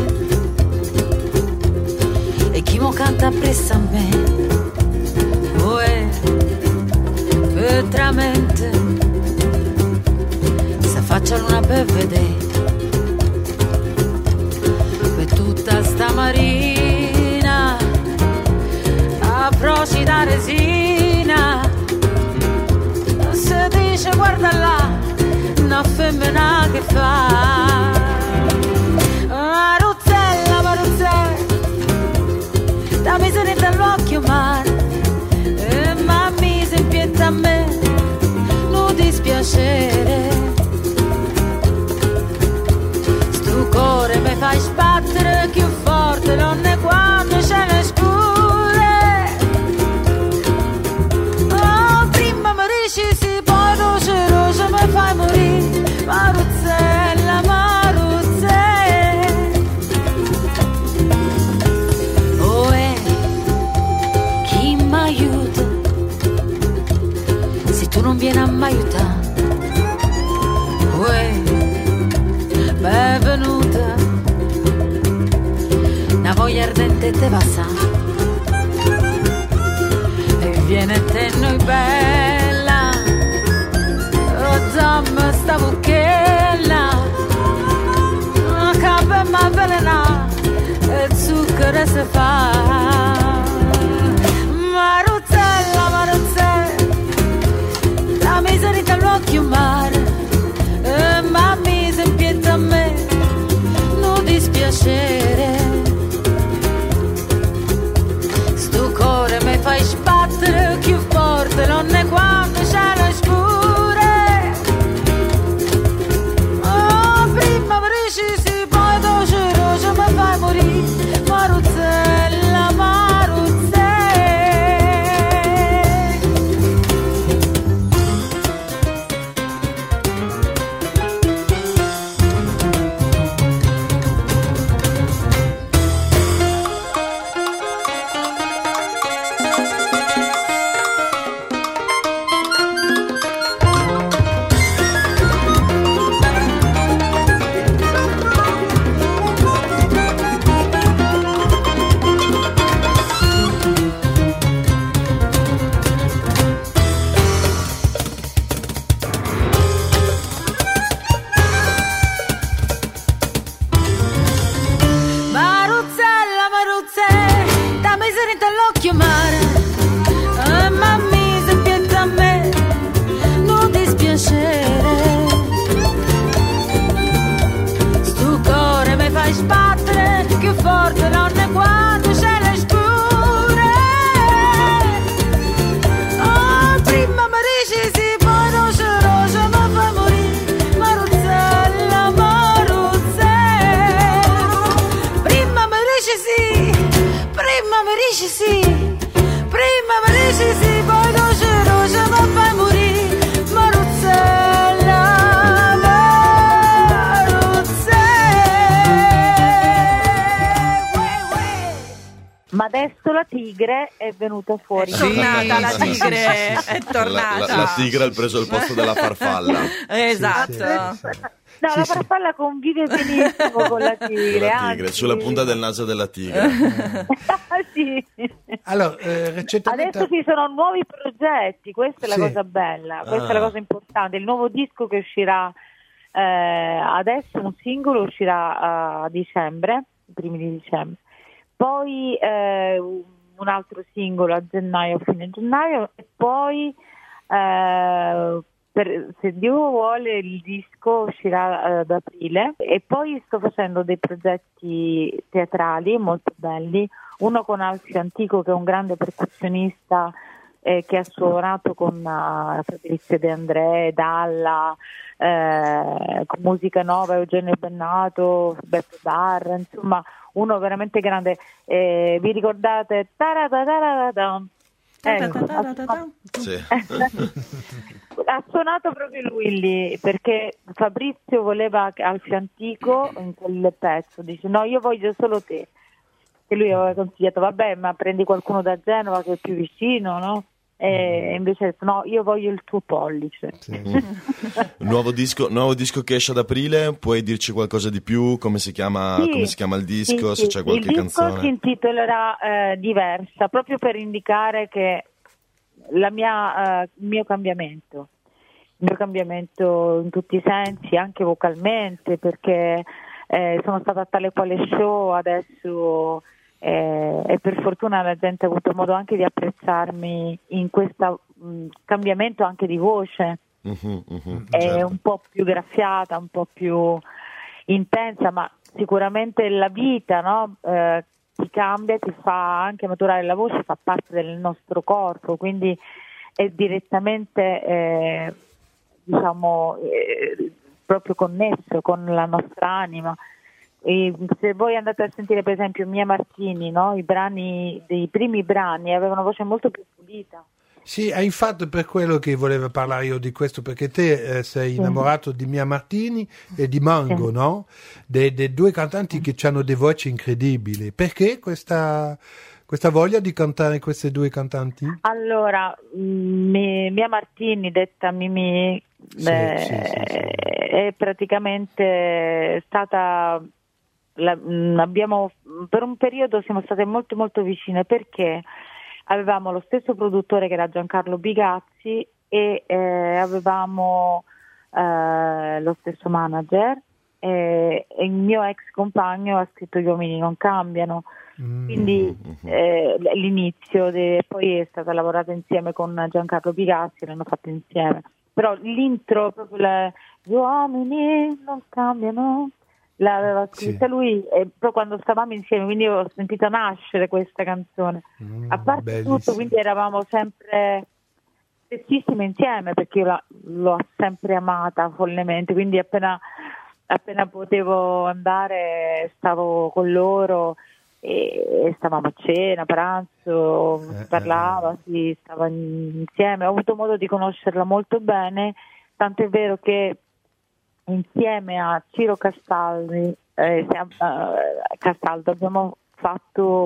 e chi mo canta appresso a me. Veramente se facciano una per vedere per tutta sta marina a procida resina se dice guarda là una femmina che fa Maruzzella, Maruzzella da miseria dall'occhio mare dispiacere. Stu cuore mi fai sbattere più forte, non è quando c'è le scure. Oh, prima mi dici sì, poi roce roce mi fai morire. Maruzzella, Maruzzella. Oh, eh, chi m'aiuta se tu non vieni a m'aiutare? Uè, benvenuta, una voglia ardente te va sa, e viene te noi bella, oh dammi sta buchella, capo ma velena, e zucchero se fa. Maruzzella, Maruzzella, la miseria all'occhio mare, e mammi se impieta a me, non dispiacere. Sto cuore mi fai sbattere più forte, non è quando c'è le scure. Oh, prima mi dici sì, poi doce roce mi fai morire. Maruzzella, Maruzzella. Maruzzella, Maruzzella, da miseria all'occhio mare, e mammi se pietta a me, non dispiacere. Sto cuore mi fai sbattere più forte, non è quando c'è le scure. Oh, prima mi dici sì, poi roce roce mi fai morire. Maruzzella, Maruzzella. Prima mi dici sì, prima mi dici sì, prima mi dici sì, poi roce roce mi fai morire. Maruzzella, Ma adesso la tigre è venuta fuori. È tornata la Sì, sì, tigre, sì, sì, sì. è tornata. La, la- la tigre ha preso il posto della farfalla. Esatto. No, la farfalla convive benissimo con la tigre. La tigre, anzi. sulla punta del naso della tigre. Sì. Allora, eh, recentemente... Adesso ci sono nuovi progetti, questa è la Sì. cosa bella, questa Ah. è la cosa importante. Il nuovo disco che uscirà eh, adesso, un singolo uscirà a dicembre, i primi di dicembre. Poi eh, un altro singolo a gennaio, fine gennaio, e poi eh, per, se Dio vuole il disco uscirà eh, ad aprile. E poi sto facendo dei progetti teatrali molto belli, uno con Alfio Antico, che è un grande percussionista eh, che ha suonato con uh, Fabrizio De André, Dalla, eh, con Musica Nova, Eugenio Bennato, Roberto Darra, insomma uno veramente grande. Eh, vi ricordate? Taradadadadam. Ecco, ha, Sì. ha suonato proprio lui lì, perché Fabrizio voleva Alfio Antico in quel pezzo, dice no, io voglio solo te, e lui aveva consigliato vabbè, ma prendi qualcuno da Genova che è più vicino, no? E invece ha detto no, io voglio il tuo pollice. Nuovo disco, nuovo disco che esce ad aprile, puoi dirci qualcosa di più? Come si chiama, Sì, come si chiama il disco? sì, Se sì. c'è qualche il disco canzone? si intitolerà eh, Diversa, proprio per indicare che la mia, eh, il mio cambiamento, il mio cambiamento in tutti i sensi, anche vocalmente, perché eh, sono stata a tale quale show adesso. Eh, e per fortuna la gente ha avuto modo anche di apprezzarmi in questo cambiamento anche di voce. Uh-huh, uh-huh, è certo. un po' più graffiata, un po' più intensa, ma sicuramente la vita, no? Eh, ti cambia, ti fa anche maturare la voce, fa parte del nostro corpo, quindi è direttamente eh, diciamo, eh, proprio connesso con la nostra anima. E se voi andate a sentire per esempio Mia Martini, no? I brani, dei primi brani avevano una voce molto più pulita. Sì, è infatti per quello che volevo parlare io di questo, perché te eh, sei innamorato di Mia Martini e di Mango, sì. no? Dei de due cantanti che hanno delle voci incredibili. Perché questa, questa voglia di cantare queste due cantanti? Allora, mi, Mia Martini, detta Mimì, sì, eh, sì, sì, sì. è praticamente stata... La, mh, abbiamo per un periodo siamo state molto molto vicine, perché avevamo lo stesso produttore che era Giancarlo Bigazzi e eh, avevamo eh, lo stesso manager e, e il mio ex compagno ha scritto Gli uomini non cambiano, mm. quindi eh, l'inizio de, poi è stata lavorata insieme con Giancarlo Bigazzi, l'hanno fatto insieme, però l'intro proprio le, Gli uomini non cambiano l'aveva scritta sì. lui, e poi quando stavamo insieme, quindi ho sentito nascere questa canzone, mm, a parte bellissimo. Tutto, quindi eravamo sempre spessissime insieme, perché io la, l'ho sempre amata follemente, quindi appena, appena potevo andare stavo con loro e, e stavamo a cena, pranzo, eh, si parlava, eh. si stava insieme, ho avuto modo di conoscerla molto bene, tanto è vero che insieme a Ciro Castaldi, eh, Castaldo abbiamo fatto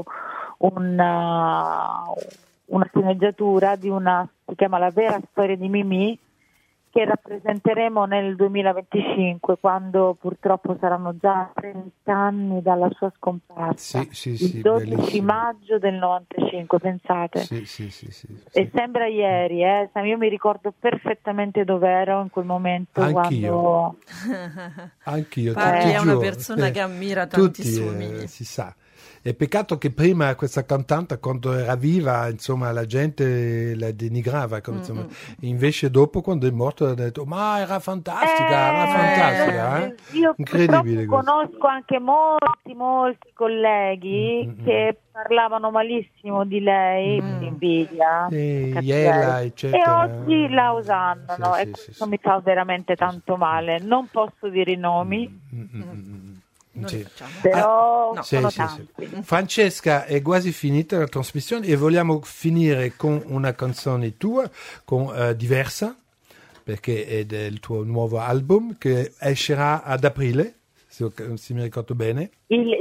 una, una sceneggiatura di una, si chiama La vera storia di Mimì, che rappresenteremo nel duemilaventicinque, quando purtroppo saranno già trenta anni dalla sua scomparsa, sì, sì, sì, il dodici bellissimo. maggio del novantacinque, pensate. Sì, sì, sì, sì, sì. E sembra ieri, eh? Io mi ricordo perfettamente dove ero in quel momento. Anch'io. Quando... Anch'io. Parli è una giù, persona eh, che ammira tutti, tantissimo eh, Mimì. si sa. È peccato che prima questa cantante, quando era viva, insomma, la gente la denigrava, come, insomma. Invece dopo, quando è morto, ha detto ma era fantastica, eh, era fantastica. Eh? Io incredibile conosco anche molti, molti colleghi mm-hmm. che parlavano malissimo di lei, mm. invidia, e Iela, eccetera. E oggi la osannano, sì, e sì, questo sì, mi fa veramente tanto male. Non posso dire i nomi. Mm-hmm. Sì. Però ah, sono sì, sì, sì. Francesca, è quasi finita la trasmissione e vogliamo finire con una canzone tua, con uh, Diversa, perché è del tuo nuovo album che escerà ad aprile, se, se mi ricordo bene. Il, il,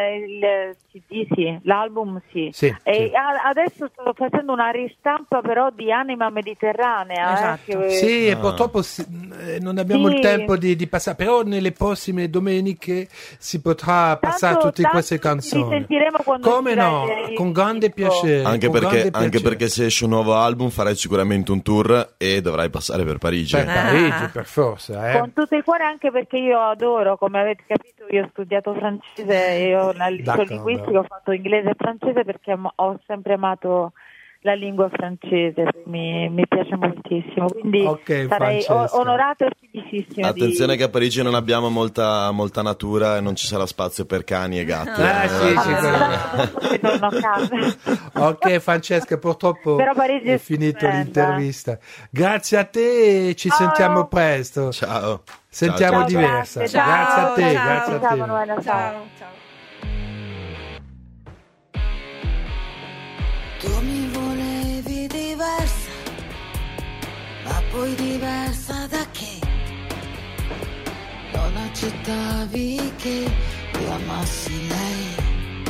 il C D sì, l'album sì. sì e sì. Adesso sto facendo una ristampa però di Anima Mediterranea. Esatto. Eh, che... Sì, no. e purtroppo si, non abbiamo sì. il tempo di, di passare, però nelle prossime domeniche si potrà passare tanto, tutte queste canzoni. Ci sentiremo quando Come no, il... con grande piacere. Anche perché, grande anche piacere. perché se esce un nuovo album farai sicuramente un tour e dovrai passare per Parigi. Per Parigi, per forza. Eh. Con tutto il cuore, anche perché io adoro, come avete capito, io ho studiato francese e ho la linguistica, ho fatto inglese e francese perché ho sempre amato la lingua francese, mi, mi piace moltissimo, quindi okay, sarei Francesca. onorato e felicissima. Attenzione di... che a Parigi non abbiamo molta, molta natura e non ci sarà spazio per cani e gatti. Ah, eh, sì, sì, sì, torno a casa. Ok Francesca, purtroppo Però Parigi è, è finito stupenda. L'intervista. Grazie a te e ci Ciao. Sentiamo presto. Ciao. Sentiamo ciao, Diversa. Ciao. Grazie a te, ciao. grazie a te. Ciao, Manuela, ciao. Ciao, ciao. Tu mi volevi diversa, ma poi diversa da che? Non accettavi che io amassi lei.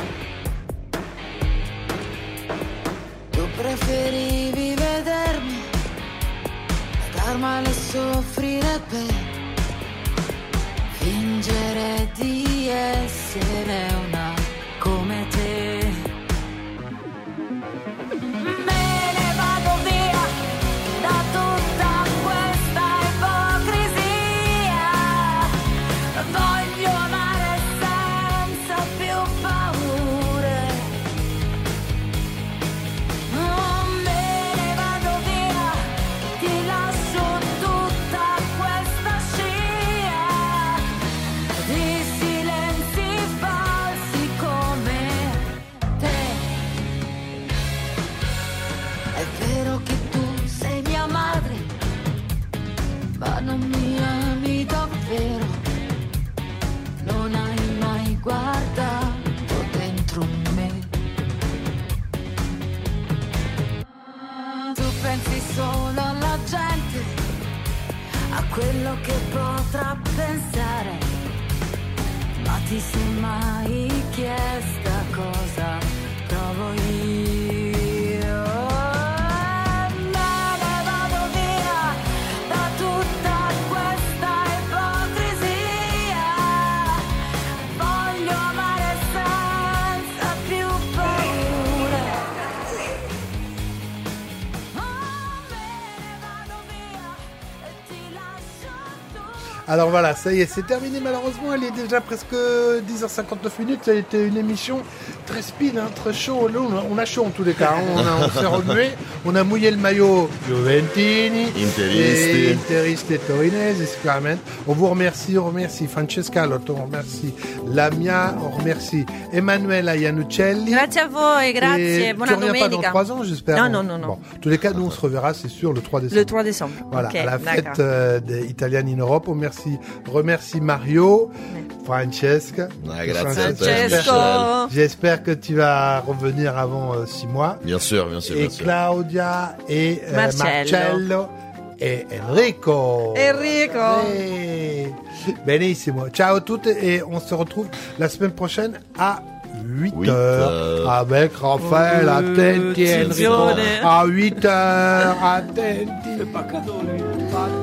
Tu preferivi vedermi star male e soffrire per fingere di essere una come te. Silenzi falsi solo la gente a quello che potrà pensare. Ma ti sei mai chiesta cosa provo io? Alors voilà, ça y est, c'est terminé malheureusement, il est déjà presque dix heures cinquante-neuf minutes, ça a été une émission très speed, hein, très chaud, là, on a, on a chaud en tous les cas, hein. on, a, on s'est remué, on a mouillé le maillot Juventini, Interisti, et Interisti et Torinese, sicuramente. On vous remercie, on remercie Francesca Lotto, on remercie Lamia, on remercie Emanuela Iannuccelli. Grazie a voi, grazie, Et buona tu reviens domenica. pas dans trois ans, j'espère. Non, non, non, non. Bon, en tous les cas, nous on se reverra, c'est sûr, le trois décembre. Le trois décembre. Voilà, Ok, à la d'accord. fête euh, des Italiani in Europe. On merci, remercie Mario, Francesca. Ah, grazie a te, Francesco. Michel. J'espère que tu vas revenir avant euh, six mois. Bien sûr, bien sûr, Et bien sûr. Claudia et euh, Marcello. Marcello et Enrico. Enrico. Eh, Benissimo. Ciao a tutti et on se retrouve la semaine prochaine à huit huit heures heures. avec Raphaël. Euh, Attenti Enrico. attenzione. À huit heures. Attenti. C'est pas cadeau, lui.